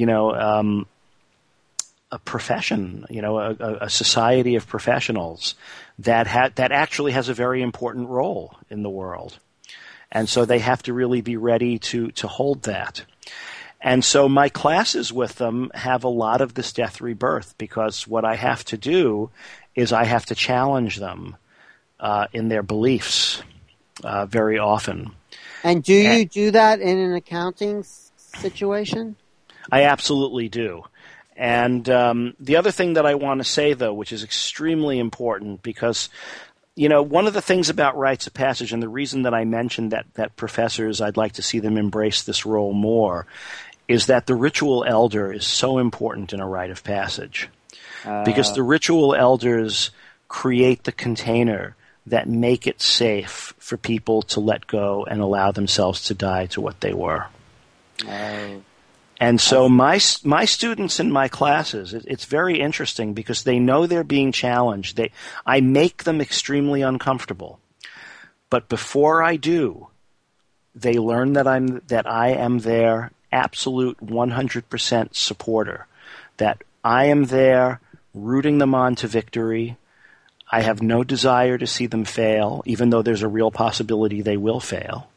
profession, a society of professionals that actually has a very important role in the world. And so they have to really be ready to hold that. And so my classes with them have a lot of this death rebirth because what I have to do is I have to challenge them in their beliefs very often. And do you do that in an accounting situation? I absolutely do. And the other thing that I want to say, though, which is extremely important because, one of the things about rites of passage and the reason that I mentioned that professors, I'd like to see them embrace this role more, is that the ritual elder is so important in a rite of passage. Because the ritual elders create the container that make it safe for people to let go and allow themselves to die to what they were. And so my students in my classes, it's very interesting because they know they're being challenged. I make them extremely uncomfortable. But before I do, they learn that I am their absolute 100% supporter, that I am there rooting them on to victory. I have no desire to see them fail, even though there's a real possibility they will fail.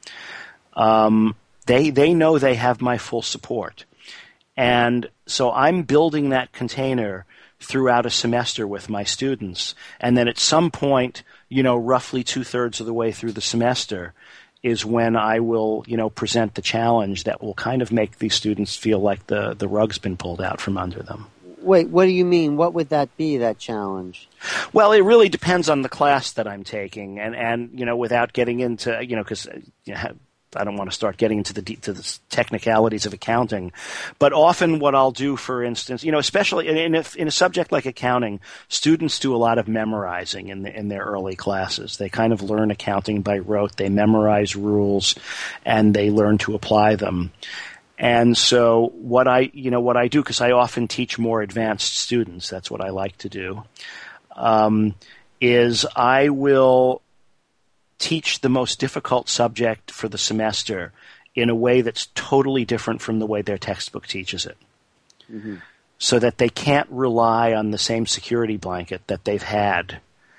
They know they have my full support. And so I'm building that container throughout a semester with my students. And then at some point, roughly 2/3 of the way through the semester is when I will, present the challenge that will kind of make these students feel like the rug's been pulled out from under them. Wait, what do you mean? What would that be, that challenge? Well, it really depends on the class that I'm taking, and without getting into, because I don't want to start getting into the technicalities of accounting, but often what I'll do, for instance, especially in a subject like accounting, students do a lot of memorizing in their early classes. They kind of learn accounting by rote. They memorize rules, and they learn to apply them. And so what I do, because I often teach more advanced students, that's what I like to do, is I will teach the most difficult subject for the semester in a way that's totally different from the way their textbook teaches it. Mm-hmm. So that they can't rely on the same security blanket that they've had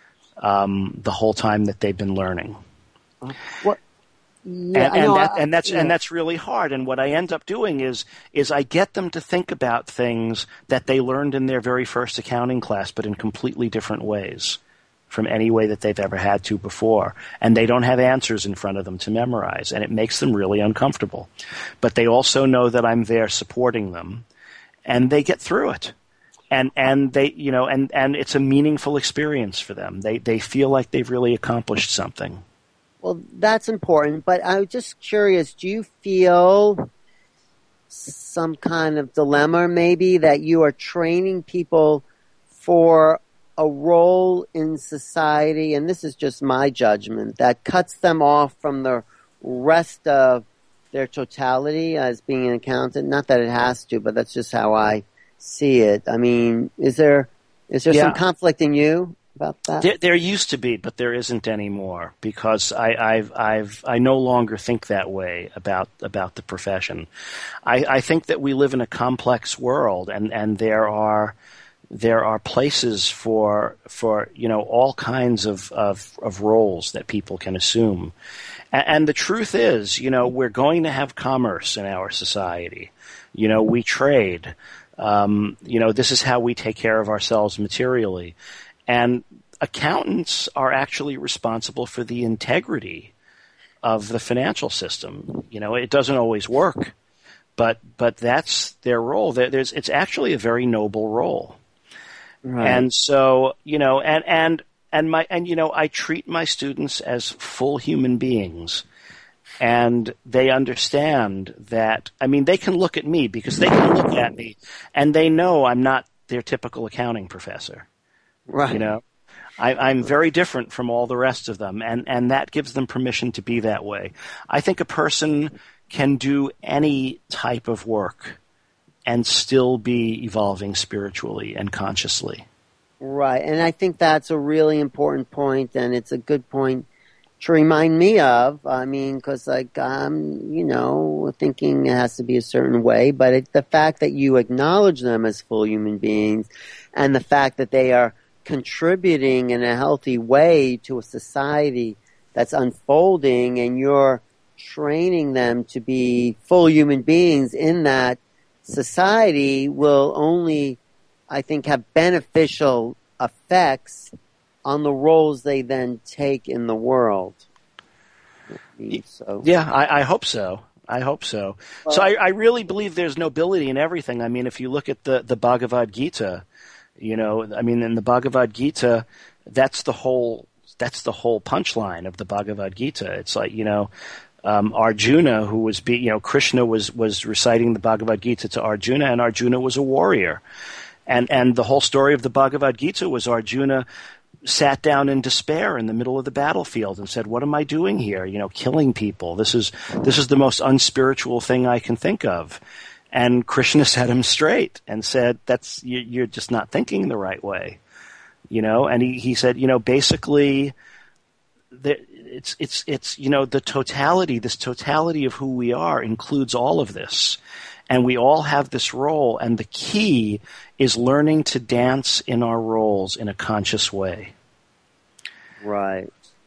the whole time that they've been learning. What? Yeah, and that's really hard. And what I end up doing is I get them to think about things that they learned in their very first accounting class, but in completely different ways from any way that they've ever had to before. And they don't have answers in front of them to memorize, and it makes them really uncomfortable. But they also know that I'm there supporting them, and they get through it. And they, and it's a meaningful experience for them. They feel like they've really accomplished something. Well, that's important, but I'm just curious, do you feel some kind of dilemma maybe that you are training people for a role in society, and this is just my judgment, that cuts them off from the rest of their totality as being an accountant? Not that it has to, but that's just how I see it. I mean, is there some conflict in you about that? There used to be, but there isn't anymore, because I no longer think that way about the profession. I think that we live in a complex world, and there are places for all kinds of roles that people can assume. And the truth is, we're going to have commerce in our society. We trade. This is how we take care of ourselves materially. And accountants are actually responsible for the integrity of the financial system. It doesn't always work, but that's their role. It's actually a very noble role. Right. And so, I treat my students as full human beings, and they understand that. I mean, they can look at me, because they can look at me and they know I'm not their typical accounting professor. Right. I'm very different from all the rest of them, and that gives them permission to be that way. I think a person can do any type of work and still be evolving spiritually and consciously. Right, and I think that's a really important point, and it's a good point to remind me of. I mean, because I'm, thinking it has to be a certain way, but the fact that you acknowledge them as full human beings, and the fact that they are contributing in a healthy way to a society that's unfolding, and you're training them to be full human beings in that society, will only, I think, have beneficial effects on the roles they then take in the world. So. Yeah, I hope so. I hope so. Well, so I really believe there's nobility in everything. I mean, if you look at the Bhagavad Gita, in the Bhagavad Gita, that's the whole punchline of the Bhagavad Gita. It's like, Arjuna, who was Krishna was reciting the Bhagavad Gita to Arjuna, and Arjuna was a warrior. And the whole story of the Bhagavad Gita was Arjuna sat down in despair in the middle of the battlefield and said, "What am I doing here? Killing people. This is the most unspiritual thing I can think of." And Krishna set him straight and said, you're just not thinking the right way. And he said, basically, it's the totality, this totality of who we are includes all of this. And we all have this role, and the key is learning to dance in our roles in a conscious way. Right.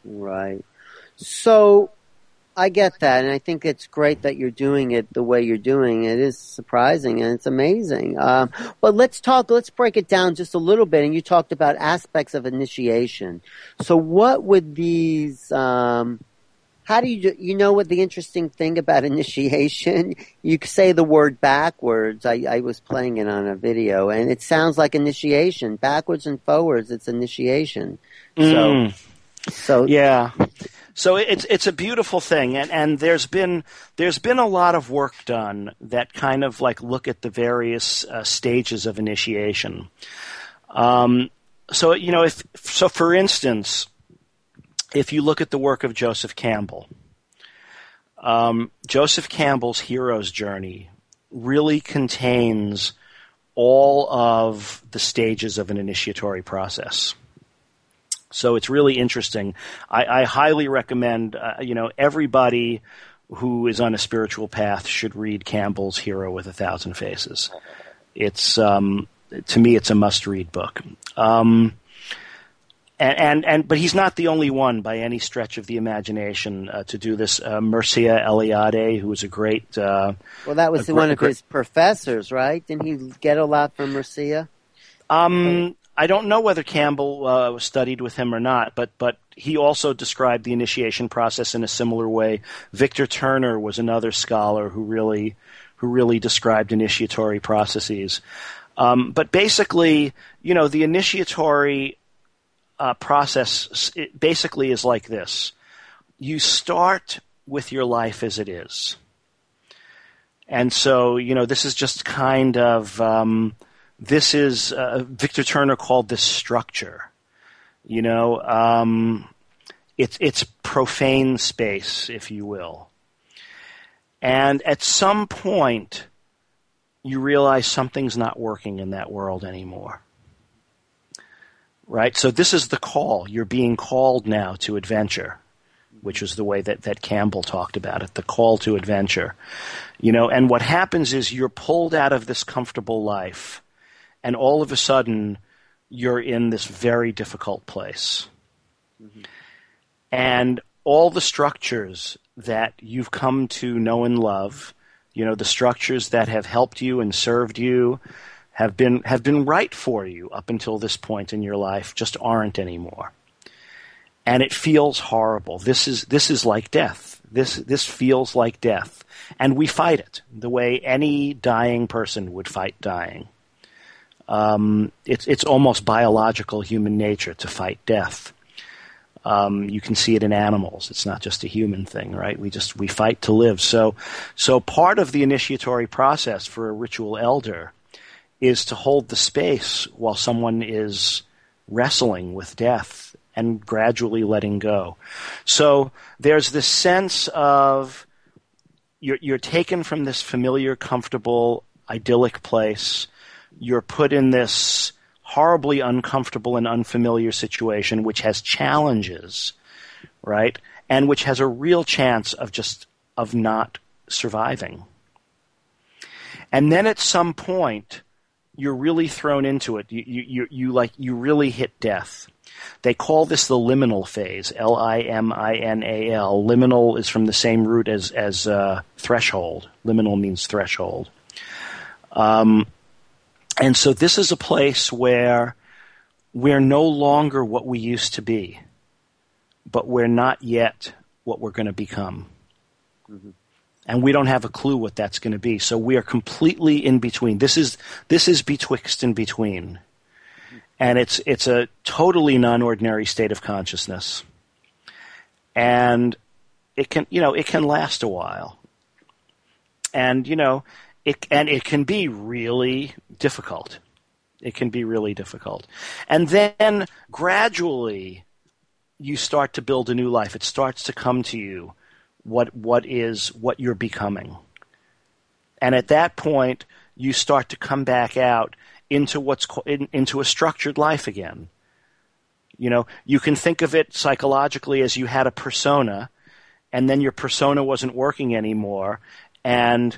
So I get that, and I think it's great that you're doing it the way you're doing it. It is surprising, and it's amazing. But let's break it down just a little bit, and you talked about aspects of initiation. So what would these, how do you know what the interesting thing about initiation? You say the word backwards. I was playing it on a video, and it sounds like initiation. Backwards and forwards, it's initiation. So yeah. So it's a beautiful thing, and there's been a lot of work done that kind of like look at the various stages of initiation. So for instance, if you look at the work of Joseph Campbell, Joseph Campbell's hero's journey really contains all of the stages of an initiatory process. So it's really interesting. I highly recommend, everybody who is on a spiritual path should read Campbell's Hero with 1,000 Faces. It's, to me, it's a must-read book. But he's not the only one by any stretch of the imagination to do this. Mircea Eliade, who was a great... well, that was one of his professors, right? Didn't he get a lot from Mircea? I don't know whether Campbell studied with him or not, but he also described the initiation process in a similar way. Victor Turner was another scholar who really described initiatory processes. But basically, the initiatory process basically is like this. You start with your life as it is. And so, this is just kind of... this is Victor Turner called this structure. It's profane space, if you will. And at some point, you realize something's not working in that world anymore. Right? So this is the call. You're being called now to adventure, which is the way that Campbell talked about it, the call to adventure. And what happens is you're pulled out of this comfortable life, and all of a sudden, you're in this very difficult place. Mm-hmm. And all the structures that you've come to know and love, the structures that have helped you and served you, have been right for you up until this point in your life, just aren't anymore. And it feels horrible. This is like death. This feels like death. And we fight it the way any dying person would fight dying. It's almost biological human nature to fight death. You can see it in animals. It's not just a human thing, right? We fight to live. So part of the initiatory process for a ritual elder is to hold the space while someone is wrestling with death and gradually letting go. So there's this sense of you're taken from this familiar, comfortable, idyllic place. You're put in this horribly uncomfortable and unfamiliar situation, which has challenges, right? And which has a real chance of not surviving. And then at some point, you're really thrown into it. You really hit death. They call this the liminal phase, Liminal. Liminal is from the same root as threshold. Liminal means threshold. And so this is a place where we're no longer what we used to be, but we're not yet what we're going to become. Mm-hmm. And we don't have a clue what that's going to be. So we are completely in between. This is betwixt and between. And it's a totally non-ordinary state of consciousness. And it can last a while. And, it can be really difficult. It can be really difficult. And then gradually you start to build a new life. It starts to come to you what you're becoming. And at that point you start to come back out into into a structured life again. You can think of it psychologically as you had a persona, and then your persona wasn't working anymore, and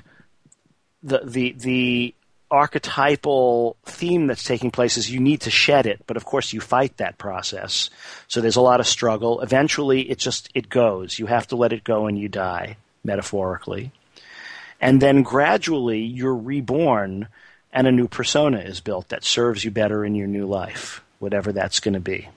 the archetypal theme that's taking place is you need to shed it, but of course you fight that process. So there's a lot of struggle. Eventually it goes. You have to let it go and you die, metaphorically. And then gradually you're reborn and a new persona is built that serves you better in your new life, whatever that's going to be.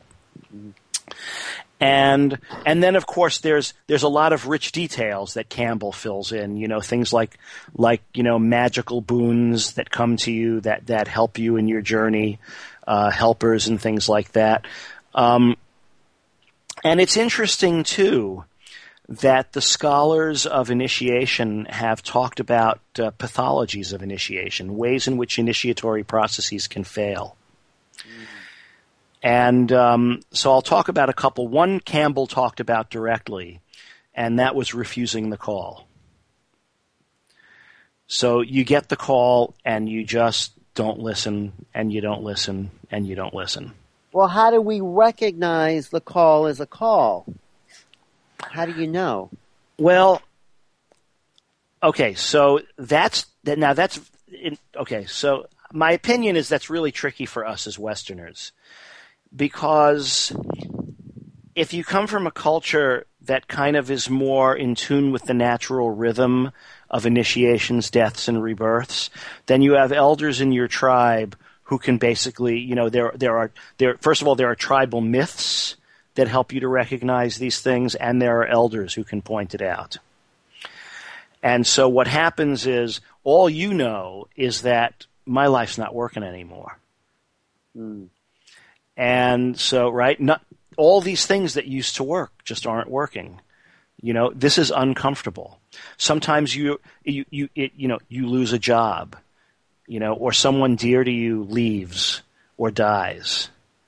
And then of course there's a lot of rich details that Campbell fills in, things like magical boons that come to you that help you in your journey, helpers and things like that. And it's interesting too that the scholars of initiation have talked about pathologies of initiation, ways in which initiatory processes can fail. And so I'll talk about a couple. One Campbell talked about directly, and that was refusing the call. So you get the call, and you just don't listen, and you don't listen, and you don't listen. Well, how do we recognize the call as a call? How do you know? Well, okay, so so my opinion is that's really tricky for us as Westerners. Because if you come from a culture that kind of is more in tune with the natural rhythm of initiations, deaths, and rebirths, then you have elders in your tribe who can basically, first of all, there are tribal myths that help you to recognize these things, and there are elders who can point it out. And so what happens is all you know is that my life's not working anymore. And so, not all these things that used to work just aren't working. This is uncomfortable. Sometimes you lose a job, or someone dear to you leaves or dies.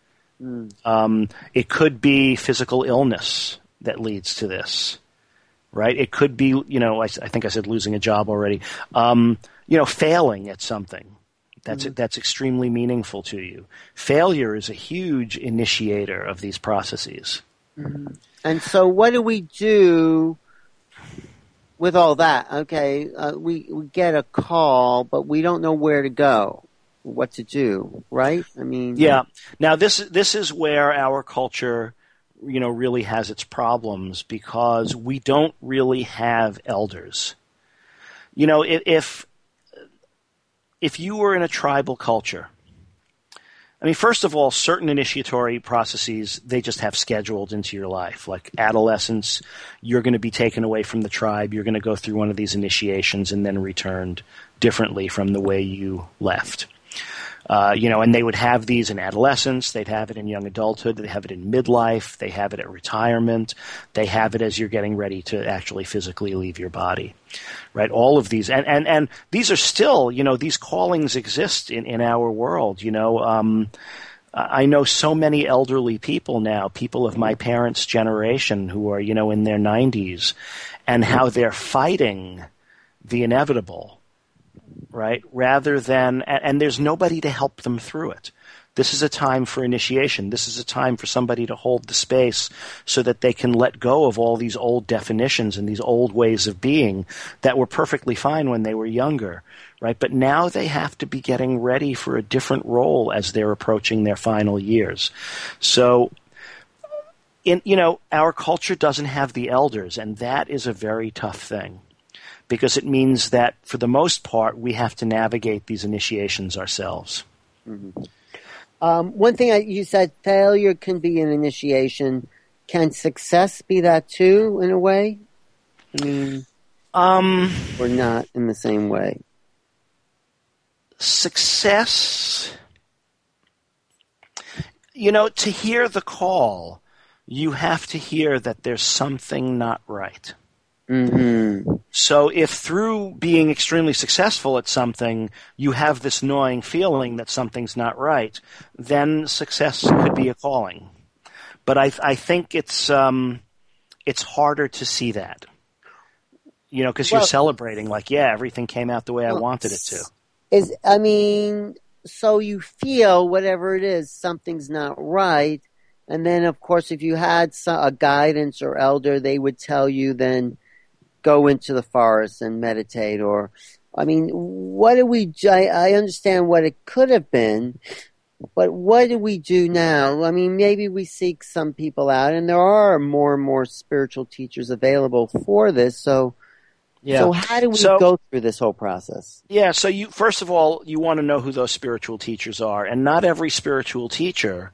It could be physical illness that leads to this, right? It could be, I think I said losing a job already. Failing at something. That's extremely meaningful to you. Failure is a huge initiator of these processes. Mm-hmm. And so what do we do with all that? Okay, we get a call, but we don't know where to go, what to do, right? I mean... Yeah. Now, this is where our culture, really has its problems because we don't really have elders. If you were in a tribal culture, first of all, certain initiatory processes, they just have scheduled into your life. Like adolescence, you're going to be taken away from the tribe. You're going to go through one of these initiations and then returned differently from the way you left. And they would have these in adolescence, they'd have it in young adulthood, they have it in midlife, they have it at retirement, they have it as you're getting ready to actually physically leave your body, right? All of these, and these are still, these callings exist in our world, I know so many elderly people now, people of my parents' generation who are, in their 90s, and how they're fighting the inevitable. Right? Rather than, and there's nobody to help them through it. This is a time for initiation. This is a time for somebody to hold the space so that they can let go of all these old definitions and these old ways of being that were perfectly fine when they were younger, right? But now they have to be getting ready for a different role as they're approaching their final years. So, our culture doesn't have the elders, and that is a very tough thing. Because it means that, for the most part, we have to navigate these initiations ourselves. Mm-hmm. One thing you said, failure can be an initiation. Can success be that too, in a way? Or not in the same way? Success, to hear the call, you have to hear that there's something not right. Mm-hmm. So if through being extremely successful at something, you have this gnawing feeling that something's not right, then success could be a calling. But I think it's harder to see that, because you're celebrating like, everything came out the way I wanted it to. So you feel whatever it is, something's not right, And then, of course, if you had a guidance or elder, they would tell you then go into the forest and meditate. Or, I mean, what do we? I understand what it could have been, but what do we do now? I mean, maybe we seek some people out, and there are more and more spiritual teachers available for this. So, Yeah. so how do we go through this whole process? Yeah. So you first of all, you want to know who those spiritual teachers are, and not every spiritual teacher,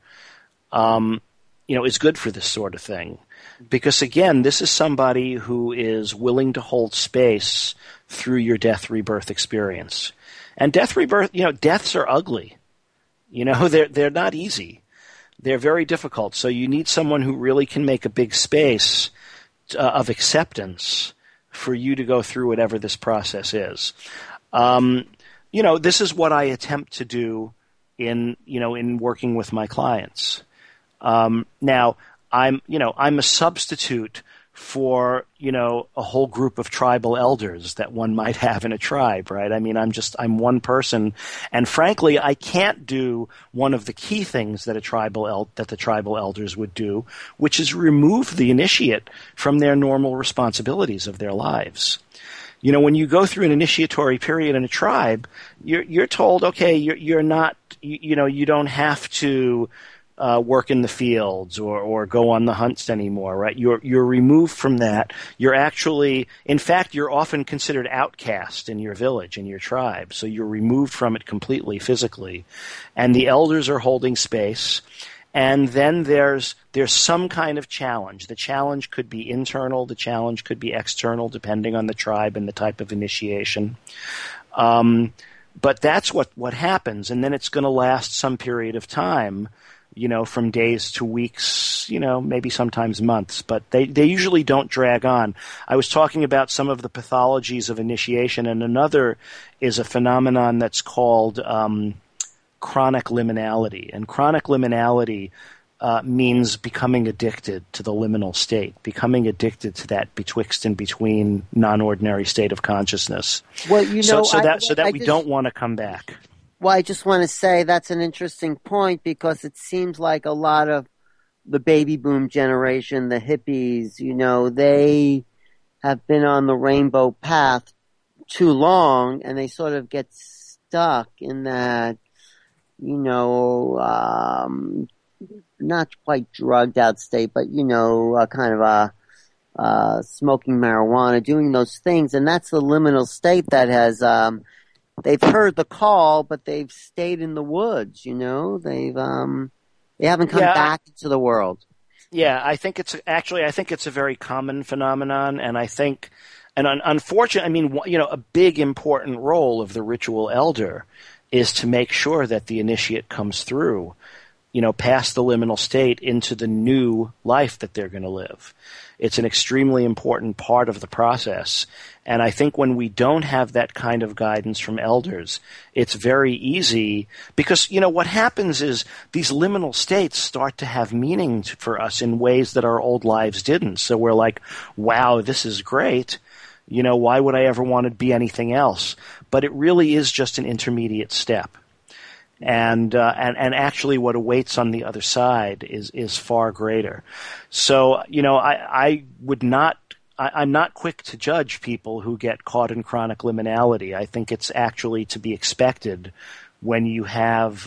is good for this sort of thing, because again, this is somebody who is willing to hold space through your death rebirth experience, and death rebirth. Deaths are ugly. They're not easy. They're very difficult. So you need someone who really can make a big space of acceptance for you to go through whatever this process is. This is what I attempt to do in working with my clients. Now I'm a substitute for, a whole group of tribal elders that one might have in a tribe, right? I mean, I'm one person, and frankly, I can't do one of the key things that the tribal elders would do, which is remove the initiate from their normal responsibilities of their lives. When you go through an initiatory period in a tribe, you're told, okay, you're not, you don't have to work in the fields or go on the hunts anymore, right? You're removed from that. You're actually, in fact, you're often considered outcast in your village, in your tribe. So you're removed from it completely physically. And the elders are holding space. And then there's some kind of challenge. The challenge could be internal. The challenge could be external, depending on the tribe and the type of initiation. But that's what happens. And then it's going to last some period of time, from days to weeks, maybe sometimes months, but they usually don't drag on. I was talking about some of the pathologies of initiation, and another is a phenomenon that's called chronic liminality. And chronic liminality means becoming addicted to the liminal state, becoming addicted to that betwixt and between non-ordinary state of consciousness. Well, so that we don't want to come back. Well, I just want to say that's an interesting point, because it seems like a lot of the baby boom generation, the hippies, they have been on the rainbow path too long, and they sort of get stuck in that, not quite drugged out state, but, kind of smoking marijuana, doing those things. And that's the liminal state that has, they've heard the call, but they've stayed in the woods, they haven't come back into the world. Yeah, I think it's a very common phenomenon, and I think, and unfortunately, a big important role of the ritual elder is to make sure that the initiate comes through, past the liminal state into the new life that they're going to live. It's an extremely important part of the process. And I think when we don't have that kind of guidance from elders, it's very easy, because, what happens is these liminal states start to have meaning for us in ways that our old lives didn't. So we're like, wow, this is great. Why would I ever want to be anything else? But it really is just an intermediate step. And actually what awaits on the other side is far greater. So, I'm not quick to judge people who get caught in chronic liminality. I think it's actually to be expected when you have,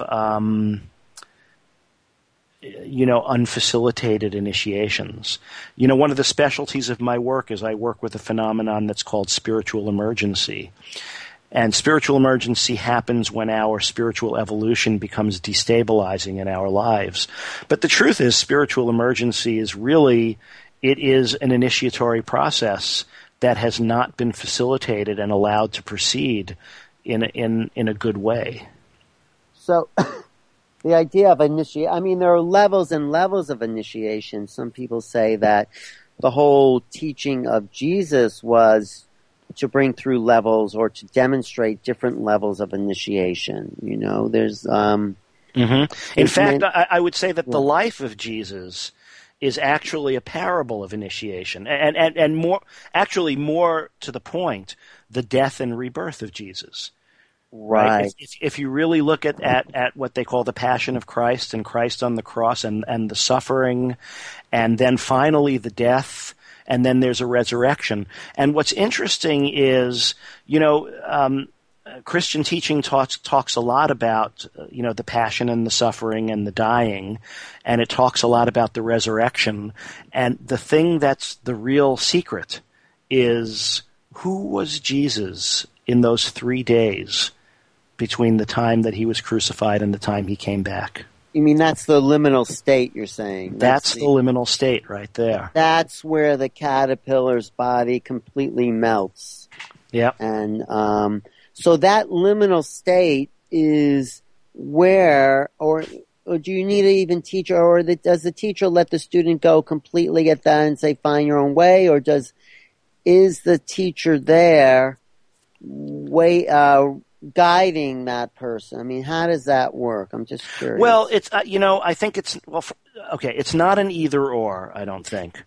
unfacilitated initiations. One of the specialties of my work is I work with a phenomenon that's called spiritual emergency. And spiritual emergency happens when our spiritual evolution becomes destabilizing in our lives. But the truth is, spiritual emergency is really, it is an initiatory process that has not been facilitated and allowed to proceed in a good way. So the idea of initiation, there are levels and levels of initiation. Some people say that the whole teaching of Jesus was to bring through levels or to demonstrate different levels of initiation. There's In fact, I would say that the life of Jesus is actually a parable of initiation, and more to the point, the death and rebirth of Jesus. Right. If you really look at what they call the Passion of Christ and Christ on the cross and the suffering, and then finally the death, and then there's a resurrection. And what's interesting is, Christian teaching talks a lot about, the passion and the suffering and the dying, and it talks a lot about the resurrection. And the thing that's the real secret is, who was Jesus in those 3 days between the time that he was crucified and the time he came back? You mean that's the liminal state, you're saying? That's the liminal state right there. That's where the caterpillar's body completely melts. Yep. And so that liminal state is where, or do you need to even teach, or does the teacher let the student go completely at that and say, find your own way, or is the teacher there guiding that person? I mean, how does that work? I'm just curious. Well, it's I think it's it's not an either or. I don't think.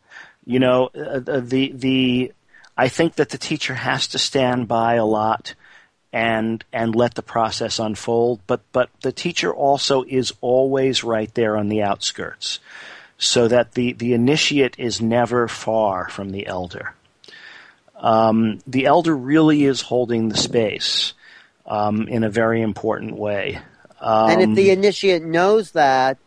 I think that the teacher has to stand by a lot and let the process unfold, but the teacher also is always right there on the outskirts, so that the initiate is never far from the elder. The elder really is holding the space in a very important way. And if the initiate knows that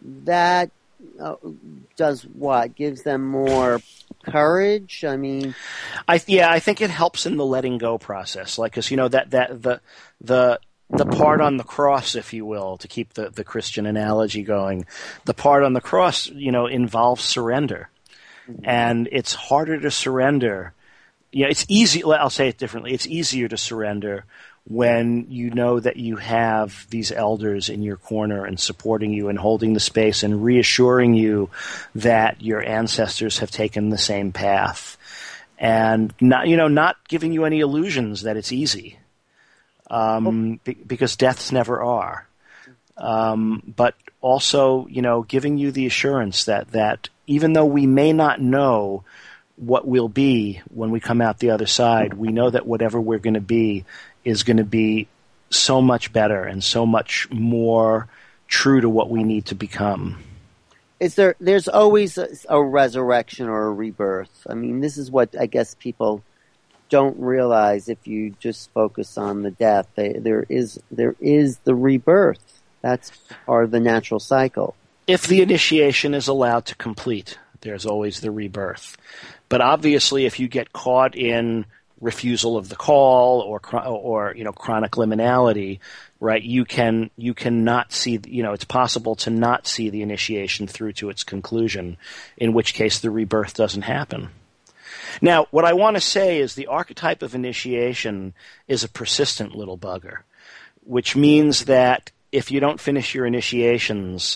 does what? Gives them more courage? I mean, I think it helps in the letting go process. Like, because that the part on the cross, if you will, to keep the Christian analogy going, the part on the cross, involves surrender, and it's harder to surrender. It's easy. I'll say it differently. It's easier to surrender when you know that you have these elders in your corner and supporting you and holding the space and reassuring you that your ancestors have taken the same path, and not giving you any illusions that it's easy, because deaths never are. But also, giving you the assurance that even though we may not know what we'll be when we come out the other side, we know that whatever we're going to be is going to be so much better and so much more true to what we need to become. There's always a resurrection or a rebirth. I mean, this is what I guess people don't realize if you just focus on the death. There is the rebirth. That's part of the natural cycle. If the initiation is allowed to complete, there's always the rebirth. But obviously, if you get caught in refusal of the call or chronic liminality, right? You cannot see. It's possible to not see the initiation through to its conclusion, in which case the rebirth doesn't happen. Now, what I want to say is the archetype of initiation is a persistent little bugger, which means that if you don't finish your initiations,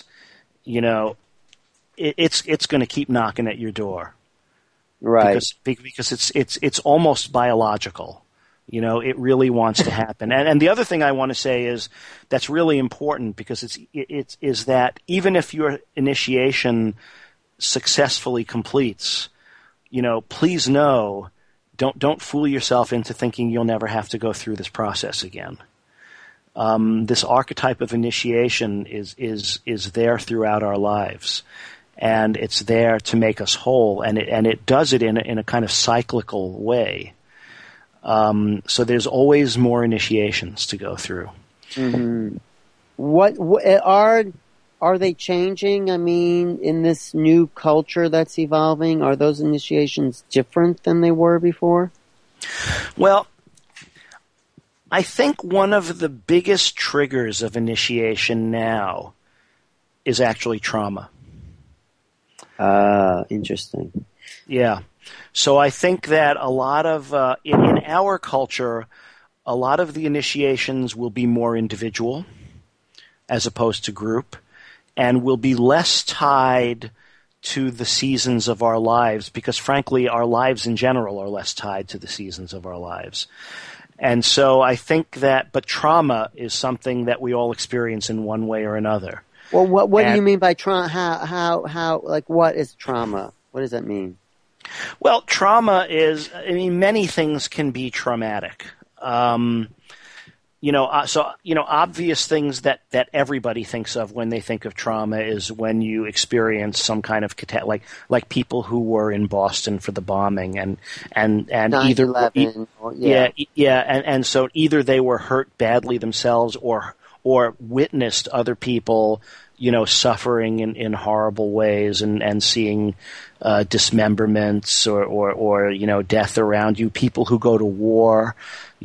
it's going to keep knocking at your door. Right. Because it's almost biological. It really wants to happen. And the other thing I want to say is that's really important, because is that even if your initiation successfully completes, please know, don't fool yourself into thinking you'll never have to go through this process again. This archetype of initiation is there throughout our lives. And it's there to make us whole, and it does it in a kind of cyclical way. So there's always more initiations to go through. Mm-hmm. What are they changing? I mean, in this new culture that's evolving, are those initiations different than they were before? Well, I think one of the biggest triggers of initiation now is actually trauma. Interesting. Yeah. So I think that a lot of, in our culture, a lot of the initiations will be more individual as opposed to group, and will be less tied to the seasons of our lives, because frankly, our lives in general are less tied to the seasons of our lives. And so I think but trauma is something that we all experience in one way or another. Well, what do you mean by trauma? How, like, what is trauma? What does that mean? Well, trauma is, many things can be traumatic. obvious things that everybody thinks of when they think of trauma is when you experience some kind of like people who were in Boston for the bombing and either 9/11, and so either they were hurt badly themselves or witnessed other people, suffering in horrible ways and seeing dismemberments or death around you. People who go to war,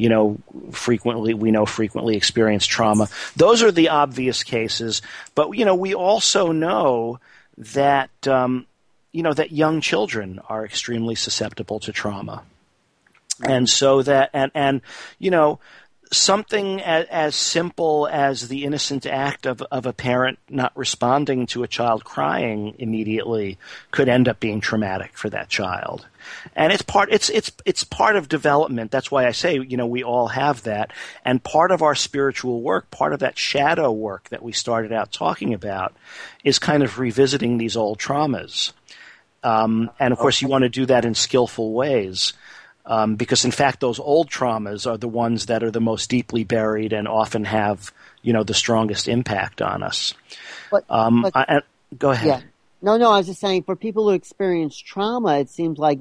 frequently experience trauma. Those are the obvious cases. But, we also know that, that young children are extremely susceptible to trauma. And so that, something as simple as the innocent act of a parent not responding to a child crying immediately could end up being traumatic for that child. And it's part of development. That's why I say, we all have that. And part of our spiritual work, part of that shadow work that we started out talking about is kind of revisiting these old traumas. And of course you want to do that in skillful ways. Because in fact, those old traumas are the ones that are the most deeply buried and often have, the strongest impact on us. But go ahead. Yeah. No, I was just saying, for people who experience trauma, it seems like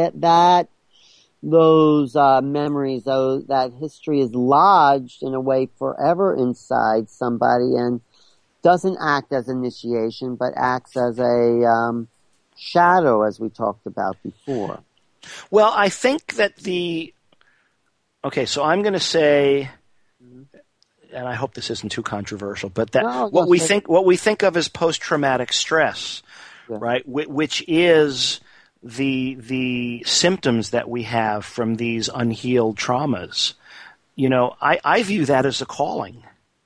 those memories, that history is lodged in a way forever inside somebody and doesn't act as initiation, but acts as a shadow, as we talked about before. Well, I think that so I'm going to say, and I hope this isn't too controversial, but that what we think of as post-traumatic stress, right, which is the symptoms that we have from these unhealed traumas. I view that as a calling.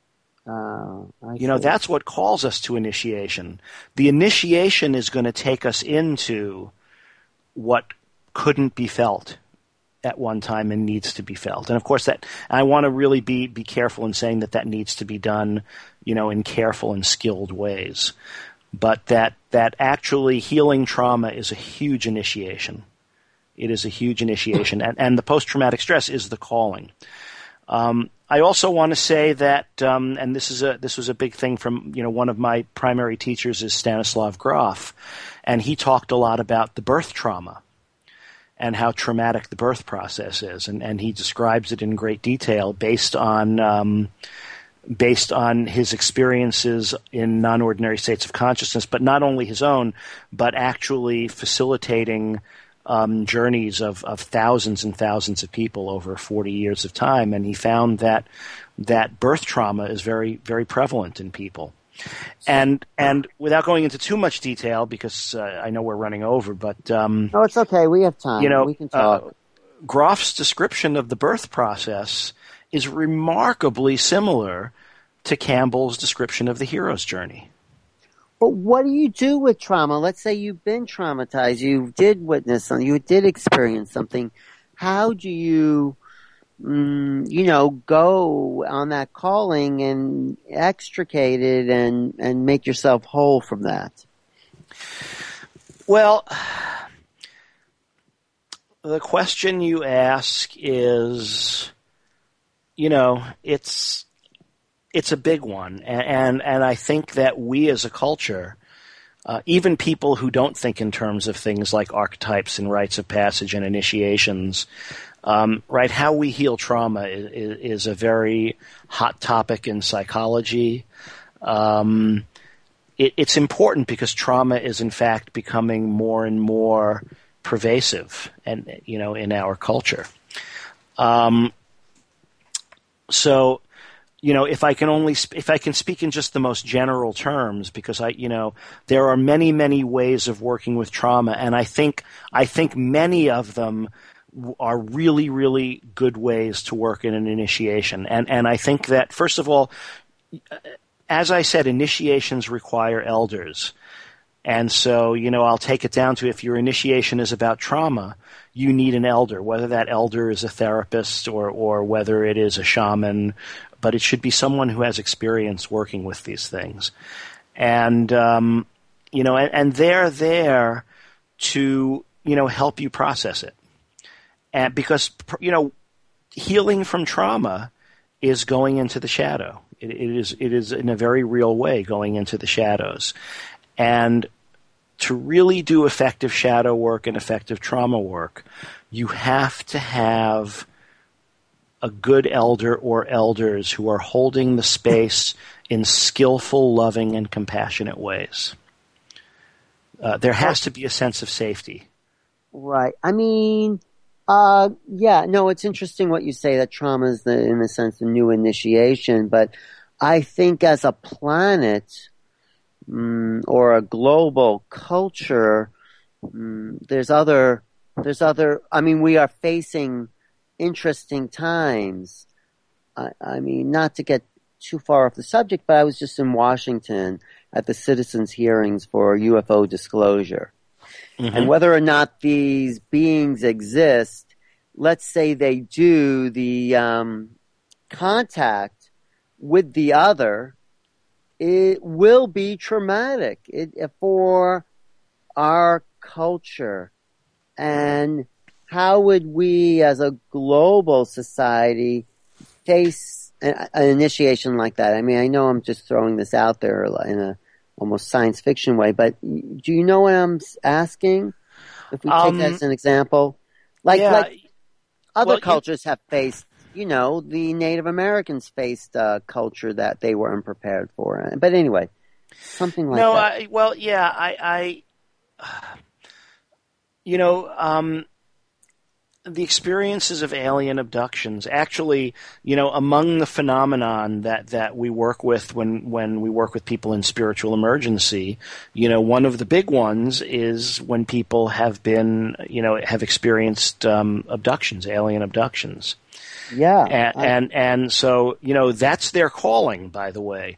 That's what calls us to initiation. The initiation is going to take us into what couldn't be felt at one time and needs to be felt. And of course I want to really be careful in saying that needs to be done, in careful and skilled ways. But that actually healing trauma is a huge initiation. It is a huge initiation. And the post-traumatic stress is the calling. I also want to say that, and this was a big thing from, one of my primary teachers is Stanislav Grof, and he talked a lot about the birth trauma and how traumatic the birth process is. And he describes it in great detail based on his experiences in non-ordinary states of consciousness, but not only his own, but actually facilitating journeys of thousands and thousands of people over 40 years of time. And he found that birth trauma is very, very prevalent in people. And without going into too much detail, because I know we're running over, but no, it's okay. We have time. We can talk. Grof's description of the birth process is remarkably similar to Campbell's description of the hero's journey. But what do you do with trauma? Let's say you've been traumatized. You did witness something. You did experience something. How do you go on that calling and extricate it and make yourself whole from that? Well, the question you ask is, it's a big one. And I think that we as a culture, even people who don't think in terms of things like archetypes and rites of passage and initiations, right, how we heal trauma is a very hot topic in psychology. It's important because trauma is in fact becoming more and more pervasive and in our culture. So if I can speak in just the most general terms, because there are many, many ways of working with trauma, and I think many of them are really, really good ways to work in an initiation. And I think that, first of all, as I said, initiations require elders. And so, I'll take it down to, if your initiation is about trauma, you need an elder, whether that elder is a therapist or whether it is a shaman, but it should be someone who has experience working with these things. And, and they're there to, help you process it. And because, healing from trauma is going into the shadow. It is in a very real way going into the shadows. And to really do effective shadow work and effective trauma work, you have to have a good elder or elders who are holding the space in skillful, loving, and compassionate ways. There has to be a sense of safety. Right. I mean, it's interesting what you say, that trauma is, in a sense, a new initiation. But I think as a planet or a global culture, there's other. I mean, we are facing interesting times. I mean, not to get too far off the subject, but I was just in Washington at the citizens' hearings for UFO disclosure. Mm-hmm. And whether or not these beings exist, let's say they do, the contact with the other, it will be traumatic for our culture. And how would we as a global society face an initiation like that? I mean, I know I'm just throwing this out there in a almost science fiction way, but do you know what I'm asking? If we take that as an example, like other cultures have faced, the Native Americans faced a culture that they were unprepared for. But anyway, something like that. The experiences of alien abductions, actually, among the phenomenon that we work with when we work with people in spiritual emergency, one of the big ones is when people have experienced abductions, alien abductions. Yeah. And so, that's their calling, by the way.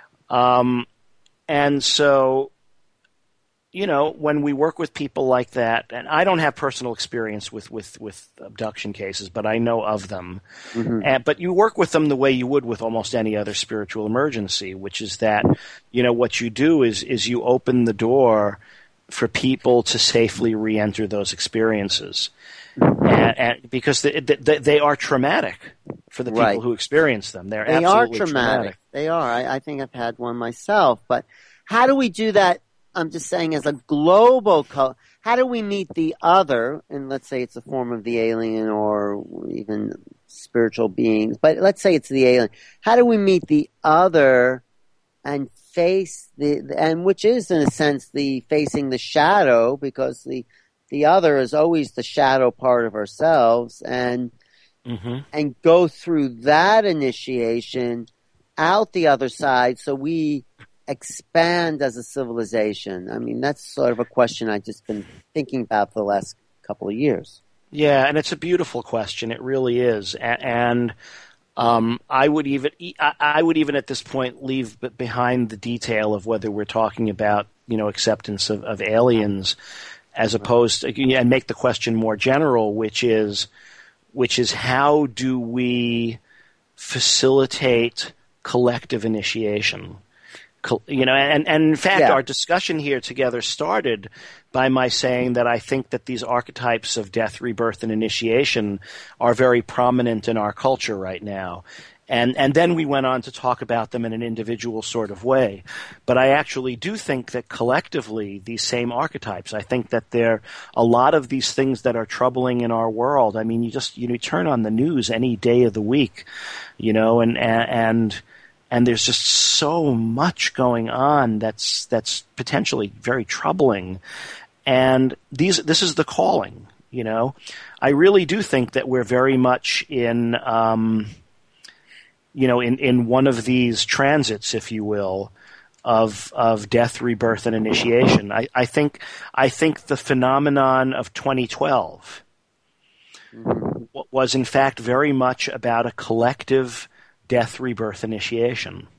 And so, when we work with people like that, and I don't have personal experience with abduction cases, but I know of them. Mm-hmm. But you work with them the way you would with almost any other spiritual emergency, which is that, what you do is you open the door for people to safely re-enter those experiences. And because they are traumatic for the people who experience them. They are traumatic. They are. I think I've had one myself. But how do we do that? I'm just saying, as a global how do we meet the other? And let's say it's a form of the alien or even spiritual beings. But let's say it's the alien. How do we meet the other and face and which is, in a sense, the facing the shadow, because the other is always the shadow part of ourselves, and go through that initiation out the other side so we expand as a civilization? I mean, that's sort of a question I've just been thinking about for the last couple of years. Yeah, and it's a beautiful question. It really is. And I would even at this point leave behind the detail of whether we're talking about, acceptance of aliens, as opposed to, and make the question more general, which is how do we facilitate collective initiation? And in fact, our discussion here together started by my saying that I think that these archetypes of death, rebirth, and initiation are very prominent in our culture right now. And then we went on to talk about them in an individual sort of way. But I actually do think that collectively, these same archetypes, I think that there are a lot of these things that are troubling in our world. I mean, you turn on the news any day of the week, and there's just so much going on that's potentially very troubling. And this is the calling, I really do think that we're very much in one of these transits, if you will, of death, rebirth, and initiation. I think the phenomenon of 2012 was in fact very much about a collective death, rebirth, initiation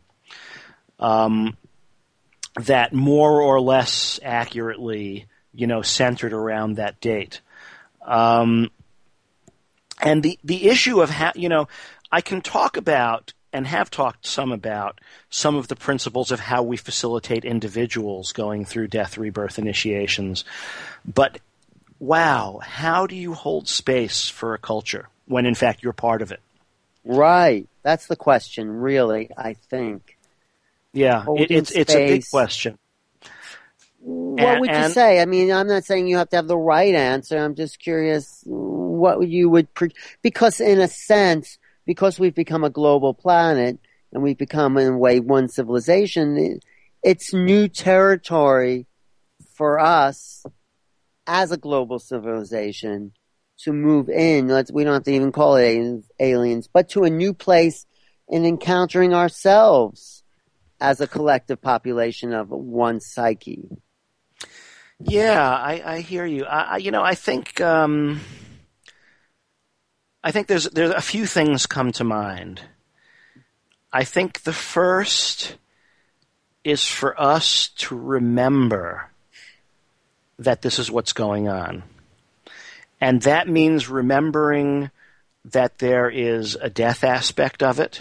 that more or less accurately, centered around that date. And the issue of how, I can talk about and have talked some about some of the principles of how we facilitate individuals going through death, rebirth initiations. But wow, how do you hold space for a culture when in fact you're part of it? Right. That's the question, really, I think. Yeah, it's a big question. What would you say? I mean, I'm not saying you have to have the right answer. I'm just curious what you would because in a sense, because we've become a global planet and we've become in a way one civilization, it's new territory for us as a global civilization to move in. We don't have to even call it aliens, but to a new place and encountering ourselves as a collective population of one psyche. Yeah, I hear you. I think there's a few things come to mind. I think the first is for us to remember that this is what's going on. And that means remembering that there is a death aspect of it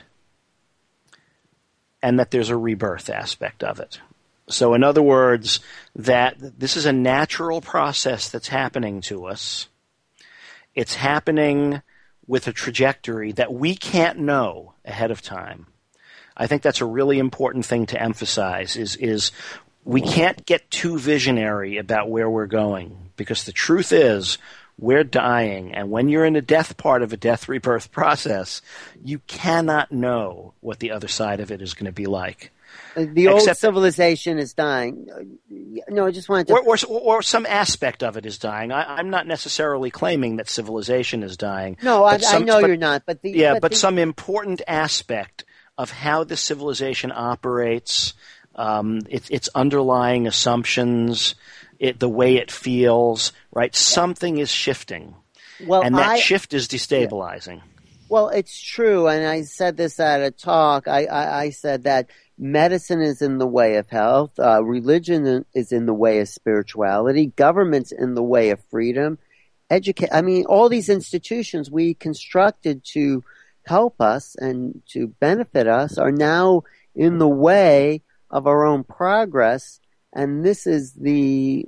and that there's a rebirth aspect of it. So in other words, that this is a natural process that's happening to us. It's happening with a trajectory that we can't know ahead of time. I think that's a really important thing to emphasize is we can't get too visionary about where we're going, because the truth is we're dying, and when you're in the death part of a death rebirth process, you cannot know what the other side of it is going to be like. The old civilization is dying. No, I just wanted to... Or some aspect of it is dying. I'm not necessarily claiming that civilization is dying. No, I know you're not. But some important aspect of how the civilization operates, its underlying assumptions, the way it feels, right? Something is shifting. And that shift is destabilizing. Well, it's true, and I said this at a talk. I said that medicine is in the way of health, religion is in the way of spirituality, government's in the way of freedom, all these institutions we constructed to help us and to benefit us are now in the way of our own progress, and this is the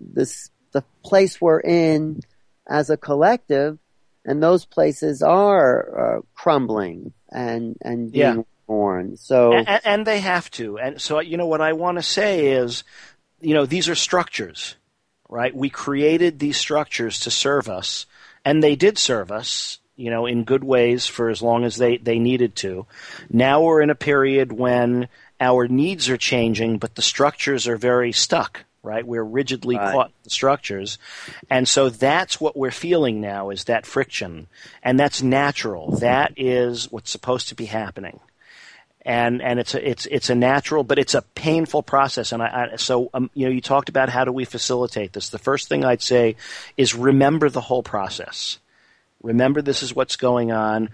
place we're in as a collective, and those places are crumbling and being born. So and they have to. And so what I want to say is, these are structures, right? We created these structures to serve us, and they did serve us, in good ways for as long as they needed to. Now we're in a period when our needs are changing, but the structures are very stuck, right? We're rigidly caught in the structures. And so that's what we're feeling now, is that friction. And that's natural. That is what's supposed to be happening. And it's a natural, but it's a painful process. And you talked about how do we facilitate this. The first thing I'd say is remember the whole process. Remember this is what's going on.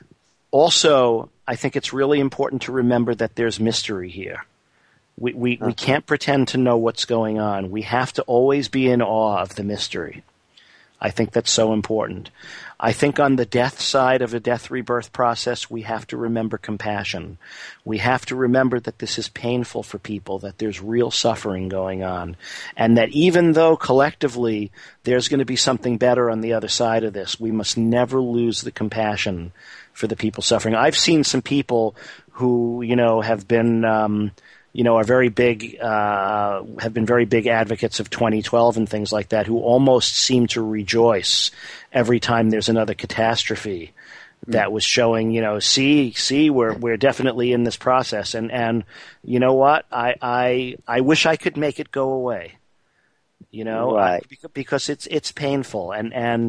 Also, I think it's really important to remember that there's mystery here. We can't pretend to know what's going on. We have to always be in awe of the mystery. I think that's so important. I think on the death side of a death rebirth process, we have to remember compassion. We have to remember that this is painful for people, that there's real suffering going on, and that even though collectively there's going to be something better on the other side of this, we must never lose the compassion for the people suffering. I've seen some people who, have been are very big, have been very big advocates of 2012 and things like that, who almost seem to rejoice every time there's another catastrophe that was showing, see, we're definitely in this process. And you know what? I wish I could make it go away. Right. Because it's painful, and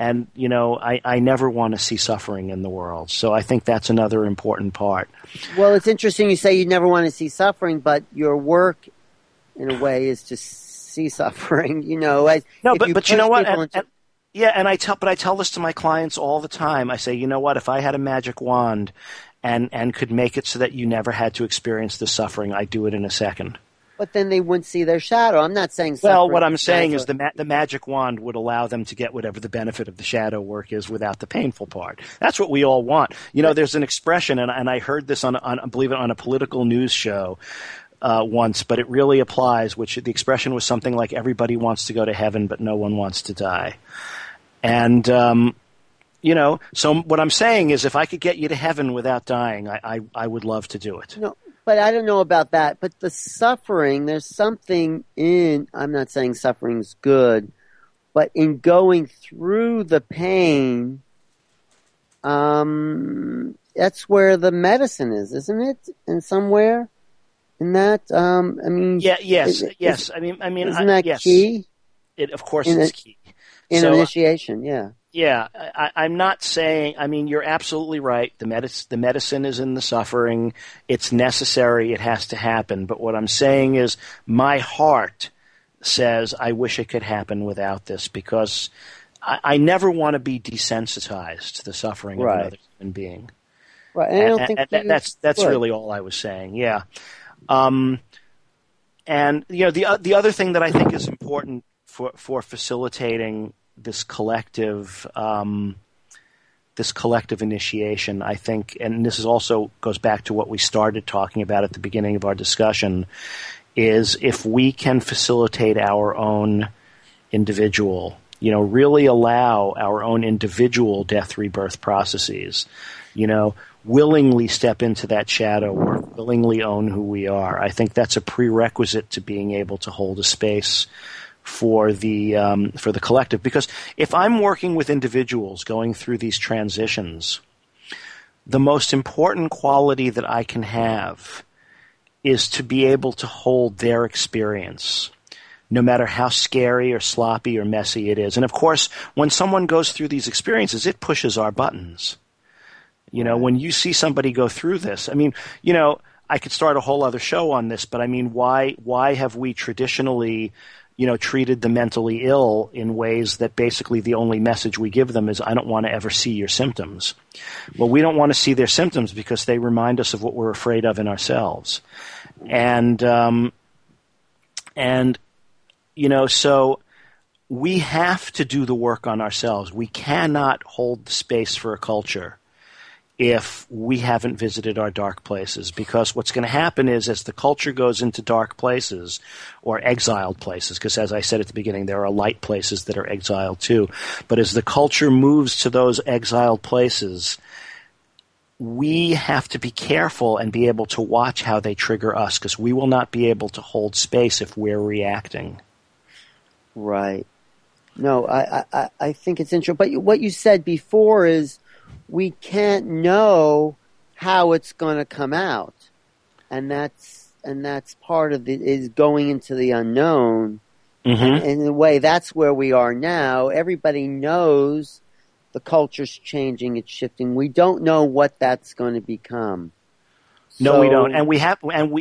I never want to see suffering in the world. So I think that's another important part. Well, it's interesting you say you never want to see suffering, but your work, in a way, is to see suffering. But you know what? And I tell this to my clients all the time. I say, if I had a magic wand and could make it so that you never had to experience the suffering, I'd do it in a second. But then they wouldn't see their shadow. I'm not saying suffering. Well, what I'm saying is the magic wand would allow them to get whatever the benefit of the shadow work is without the painful part. That's what we all want. There's an expression, and I heard this on a political news show once, but it really applies, which the expression was something like, everybody wants to go to heaven, but no one wants to die. And So what I'm saying is, if I could get you to heaven without dying, I would love to do it. No, but I don't know about that. But the suffering, there's something in, I'm not saying suffering's good, but in going through the pain, that's where the medicine is, isn't it? In somewhere in that, I mean, yes. Isn't that yes. key? It of course is key in initiation. Yeah. Yeah, I'm not saying. I mean, you're absolutely right. The medicine is in the suffering. It's necessary. It has to happen. But what I'm saying is, my heart says, I wish it could happen without this, because I never want to be desensitized to the suffering of another human being. Right. And I don't think that's really all I was saying. Yeah. And the other thing that I think is important for facilitating this collective initiation, I think, and this is also goes back to what we started talking about at the beginning of our discussion, is if we can facilitate our own individual, really allow our own individual death rebirth processes, willingly step into that shadow work, willingly own who we are. I think that's a prerequisite to being able to hold a space for the collective. Because if I'm working with individuals going through these transitions, the most important quality that I can have is to be able to hold their experience, no matter how scary or sloppy or messy it is. And of course, when someone goes through these experiences, it pushes our buttons. When you see somebody go through this, I mean, I could start a whole other show on this, but I mean, why have we traditionally treated the mentally ill in ways that basically the only message we give them is, I don't want to ever see your symptoms. Well, we don't want to see their symptoms because they remind us of what we're afraid of in ourselves. And so we have to do the work on ourselves. We cannot hold the space for a culture if we haven't visited our dark places, because what's going to happen is, as the culture goes into dark places or exiled places, because as I said at the beginning, there are light places that are exiled too, but as the culture moves to those exiled places, we have to be careful and be able to watch how they trigger us, because we will not be able to hold space if we're reacting. Right. No, I think it's interesting. But what you said before is, we can't know how it's going to come out, and that's part of is going into the unknown. Mm-hmm. And in a way, that's where we are now. Everybody knows the culture's changing; it's shifting. We don't know what that's going to become. No, we don't, and we have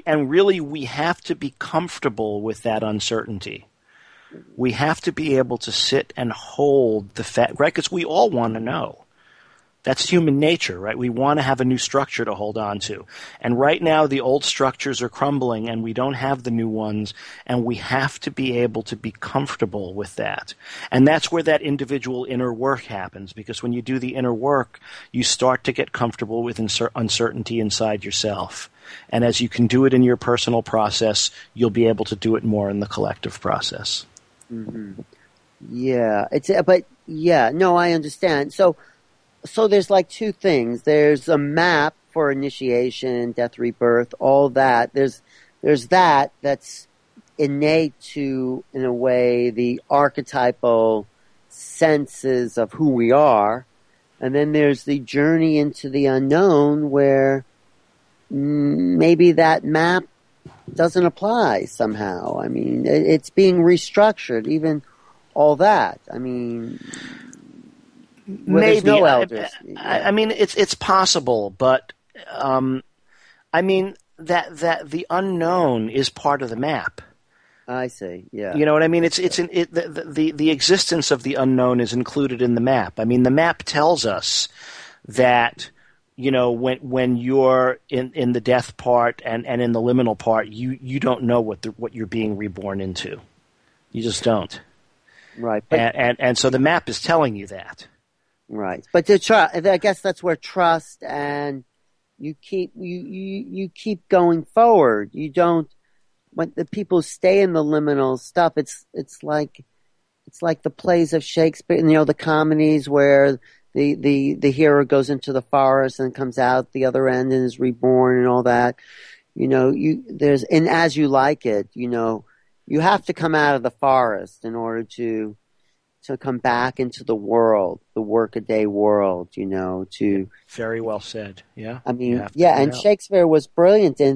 to be comfortable with that uncertainty. We have to be able to sit and hold the fact, right? Because we all want to know. That's human nature, right? We want to have a new structure to hold on to. And right now, the old structures are crumbling, and we don't have the new ones, and we have to be able to be comfortable with that. And that's where that individual inner work happens, because when you do the inner work, you start to get comfortable with uncertainty inside yourself. And as you can do it in your personal process, you'll be able to do it more in the collective process. Mm-hmm. Yeah. I understand. So there's like two things. There's a map for initiation, death, rebirth, all that. There's that's innate to, in a way, the archetypal senses of who we are. And then there's the journey into the unknown, where maybe that map doesn't apply somehow. I mean, it's being restructured, even all that. I mean... Maybe. No elders. I mean, it's possible, but I mean that the unknown is part of the map. I see. Yeah. You know what I mean? The existence of the unknown is included in the map. I mean, the map tells us that, when you're in the death part and in the liminal part, you don't know what you're being reborn into. You just don't. Right. And so the map is telling you that. Right, but I guess that's where trust and you keep going forward. You don't. When the people stay in the liminal stuff, it's like the plays of Shakespeare, the comedies where the hero goes into the forest and comes out the other end and is reborn and all that. There's in As You Like It, you have to come out of the forest in order to come back into the world, the workaday world, to. Very well said. Yeah. I mean, yeah, and Shakespeare was brilliant in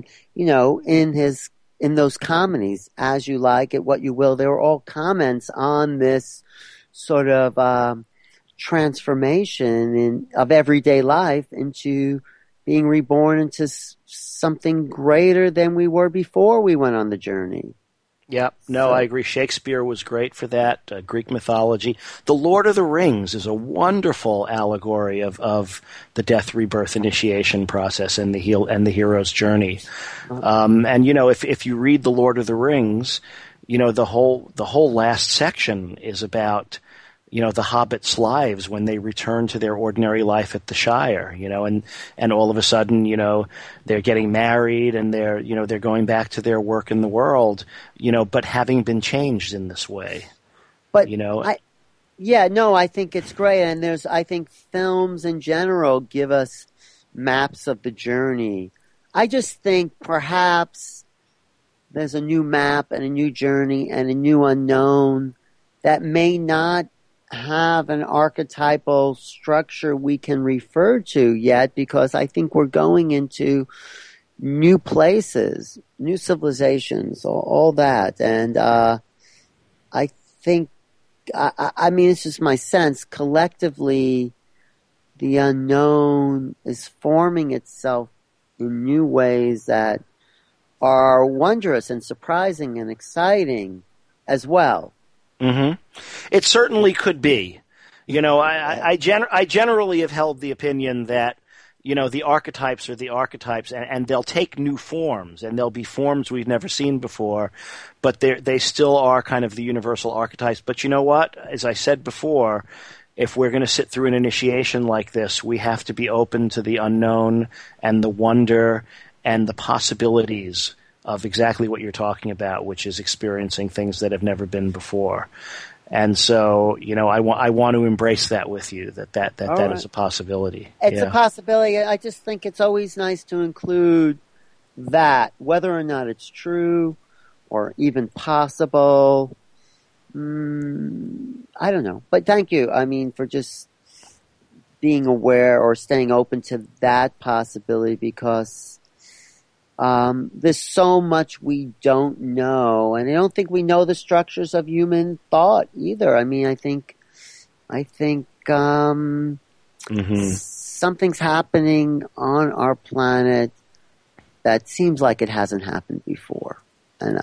those comedies, As You Like It, What You Will. They were all comments on this sort of transformation of everyday life into being reborn into something greater than we were before we went on the journey. Yeah, no, I agree. Shakespeare was great for that. Greek mythology. The Lord of the Rings is a wonderful allegory of the death, rebirth, initiation process and the hero's journey. And if you read The Lord of the Rings, the whole last section is about the hobbits' lives when they return to their ordinary life at the Shire, and all of a sudden, they're getting married and they're going back to their work in the world, but having been changed in this way. But I think it's great. And I think films in general give us maps of the journey. I just think perhaps there's a new map and a new journey and a new unknown that may not have an archetypal structure we can refer to yet, because I think we're going into new places, new civilizations, all that. And I think, I mean, it's just my sense, collectively, the unknown is forming itself in new ways that are wondrous and surprising and exciting as well. Mm-hmm. It certainly could be. I generally have held the opinion that, the archetypes are the archetypes, and they'll take new forms, and they'll be forms we've never seen before, but they still are kind of the universal archetypes. But you know what? As I said before, if we're going to sit through an initiation like this, we have to be open to the unknown and the wonder and the possibilities of exactly what you're talking about, which is experiencing things that have never been before. And so, I want to embrace that with you, that is a possibility. It's a possibility. I just think it's always nice to include that, whether or not it's true or even possible. I don't know. But thank you, for just being aware or staying open to that possibility, because there's so much we don't know, and I don't think we know the structures of human thought either. I think something's happening on our planet that seems like it hasn't happened before. And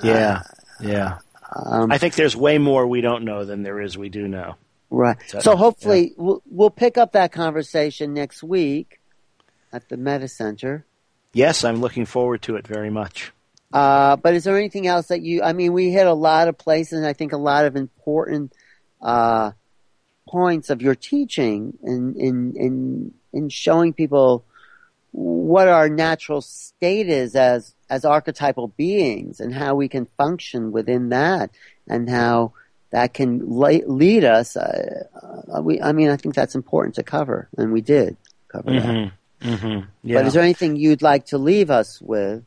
I think there's way more we don't know than there is we do know. Right. So hopefully we'll pick up that conversation next week at the Meta Center. Yes, I'm looking forward to it very much. But is there anything else that we hit a lot of places, and I think a lot of important points of your teaching in showing people what our natural state is as archetypal beings, and how we can function within that, and how that can lead us. I think that's important to cover, and we did cover that. Mm-hmm. Yeah. But is there anything you'd like to leave us with?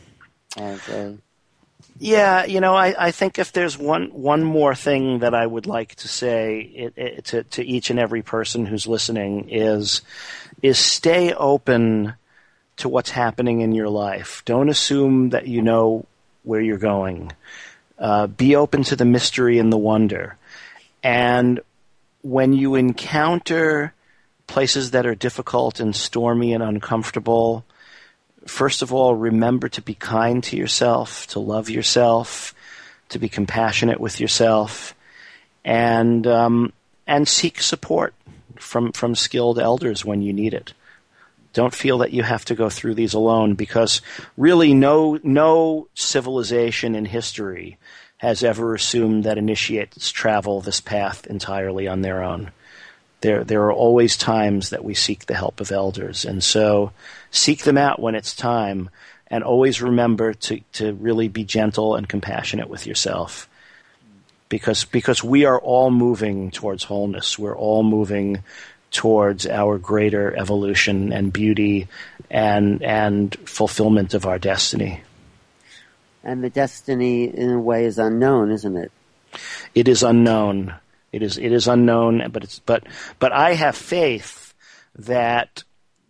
Yeah, I think if there's one more thing that I would like to say to each and every person who's listening is stay open to what's happening in your life. Don't assume that you know where you're going. Be open to the mystery and the wonder. And when you encounter places that are difficult and stormy and uncomfortable, first of all, remember to be kind to yourself, to love yourself, to be compassionate with yourself, and seek support from skilled elders when you need it. Don't feel that you have to go through these alone, because really no civilization in history has ever assumed that initiates travel this path entirely on their own. There are always times that we seek the help of elders, and so seek them out when it's time, and always remember to really be gentle and compassionate with yourself, because we are all moving towards wholeness. We're all moving towards our greater evolution and beauty and fulfillment of our destiny. And the destiny, in a way, is unknown, isn't it? It is unknown. It is unknown, but I have faith that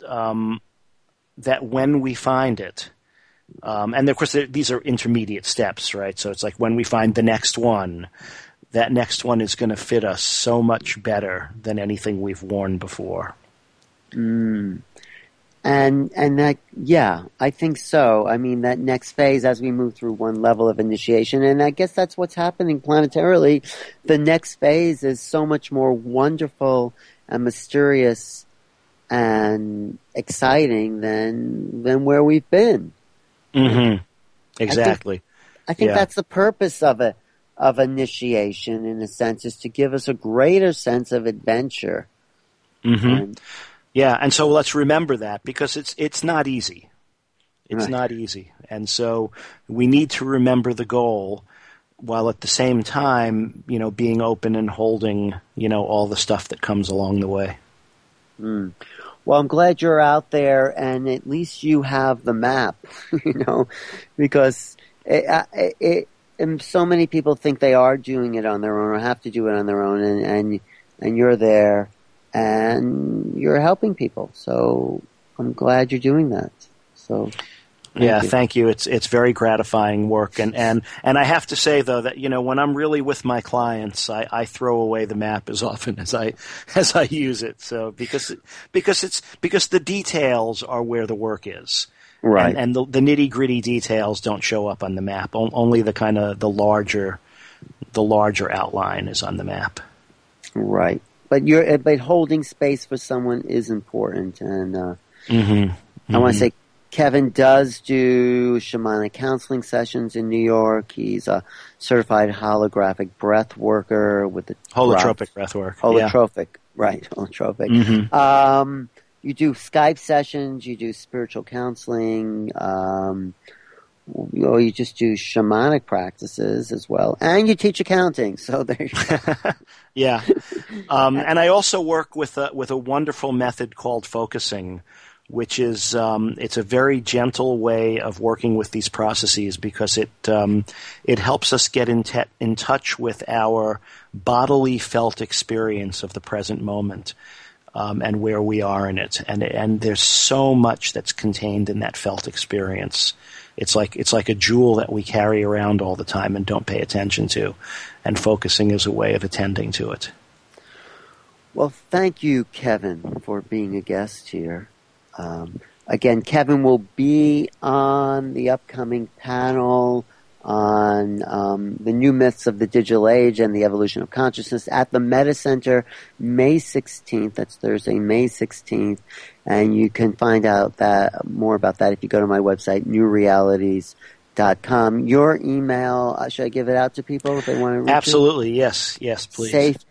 that when we find it, and of course these are intermediate steps, right? So it's like when we find the next one, that next one is going to fit us so much better than anything we've worn before. And that, yeah, I think so. I mean, that next phase as we move through one level of initiation, and I guess that's what's happening planetarily. The next phase is so much more wonderful and mysterious and exciting than where we've been. Mm-hmm. Exactly. I think that's the purpose of initiation, in a sense, is to give us a greater sense of adventure. Mm-hmm. And so let's remember that, because it's not easy. It's not easy. And so we need to remember the goal while at the same time, being open and holding, all the stuff that comes along the way. Well, I'm glad you're out there, and at least you have the map, because and so many people think they are doing it on their own or have to do it on their own, and you're there and you're helping people. So I'm glad you're doing that. So thank you. It's very gratifying work, and I have to say though that when I'm really with my clients, I throw away the map as often as I use it. So because the details are where the work is. Right. And the nitty-gritty details don't show up on the map. Only the kind of the larger outline is on the map. Right. But holding space for someone is important. And I want to say Kevin does do shamanic counseling sessions in New York. He's a certified holographic breath worker with the holotropic breath work. Holotropic, right? Holotropic. You do Skype sessions, you do spiritual counseling, you just do shamanic practices as well, and you teach accounting. So there you go. And I also work with a wonderful method called focusing, which is it's a very gentle way of working with these processes, because it helps us get in touch with our bodily felt experience of the present moment. And where we are in it, and there's so much that's contained in that felt experience. It's like a jewel that we carry around all the time and don't pay attention to, and focusing is a way of attending to it. Well, thank you, Kevin, for being a guest here. Again, Kevin will be on the upcoming panel on the new myths of the digital age and the evolution of consciousness at the Meta Center, May 16th. That's Thursday, May 16th. And you can find out more about that if you go to my website, newrealities.com. Your email, should I give it out to people if they want to reach Absolutely, yes, please.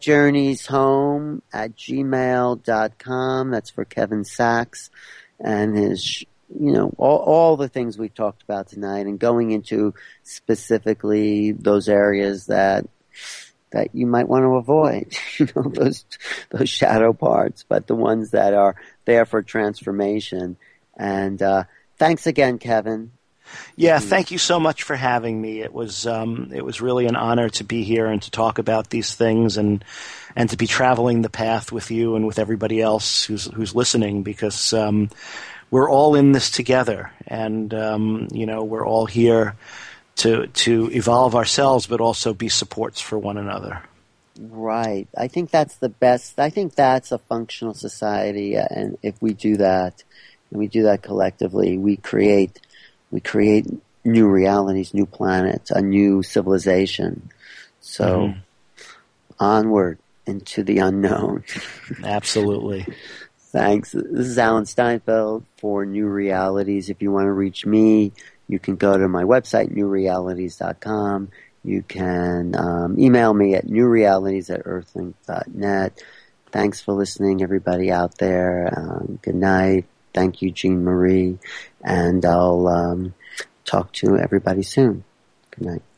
safejourneyshome@gmail.com. That's for Kevin Sachs and his all the things we talked about tonight, and going into specifically those areas that you might want to avoid, those shadow parts, but the ones that are there for transformation. And thanks again, Kevin. Yeah, thank you so much for having me. It was really an honor to be here and to talk about these things, and to be traveling the path with you and with everybody else who's listening, because we're all in this together, and we're all here to evolve ourselves, but also be supports for one another. Right. I think that's the best. I think that's a functional society, and if we do that, and we do that collectively, we create new realities, new planets, a new civilization. So onward into the unknown. Absolutely. Thanks. This is Alan Steinfeld for New Realities. If you want to reach me, you can go to my website, newrealities.com. You can email me at newrealities@earthlink.net. Thanks for listening, everybody out there. Good night. Thank you, Jean Marie. And I'll talk to everybody soon. Good night.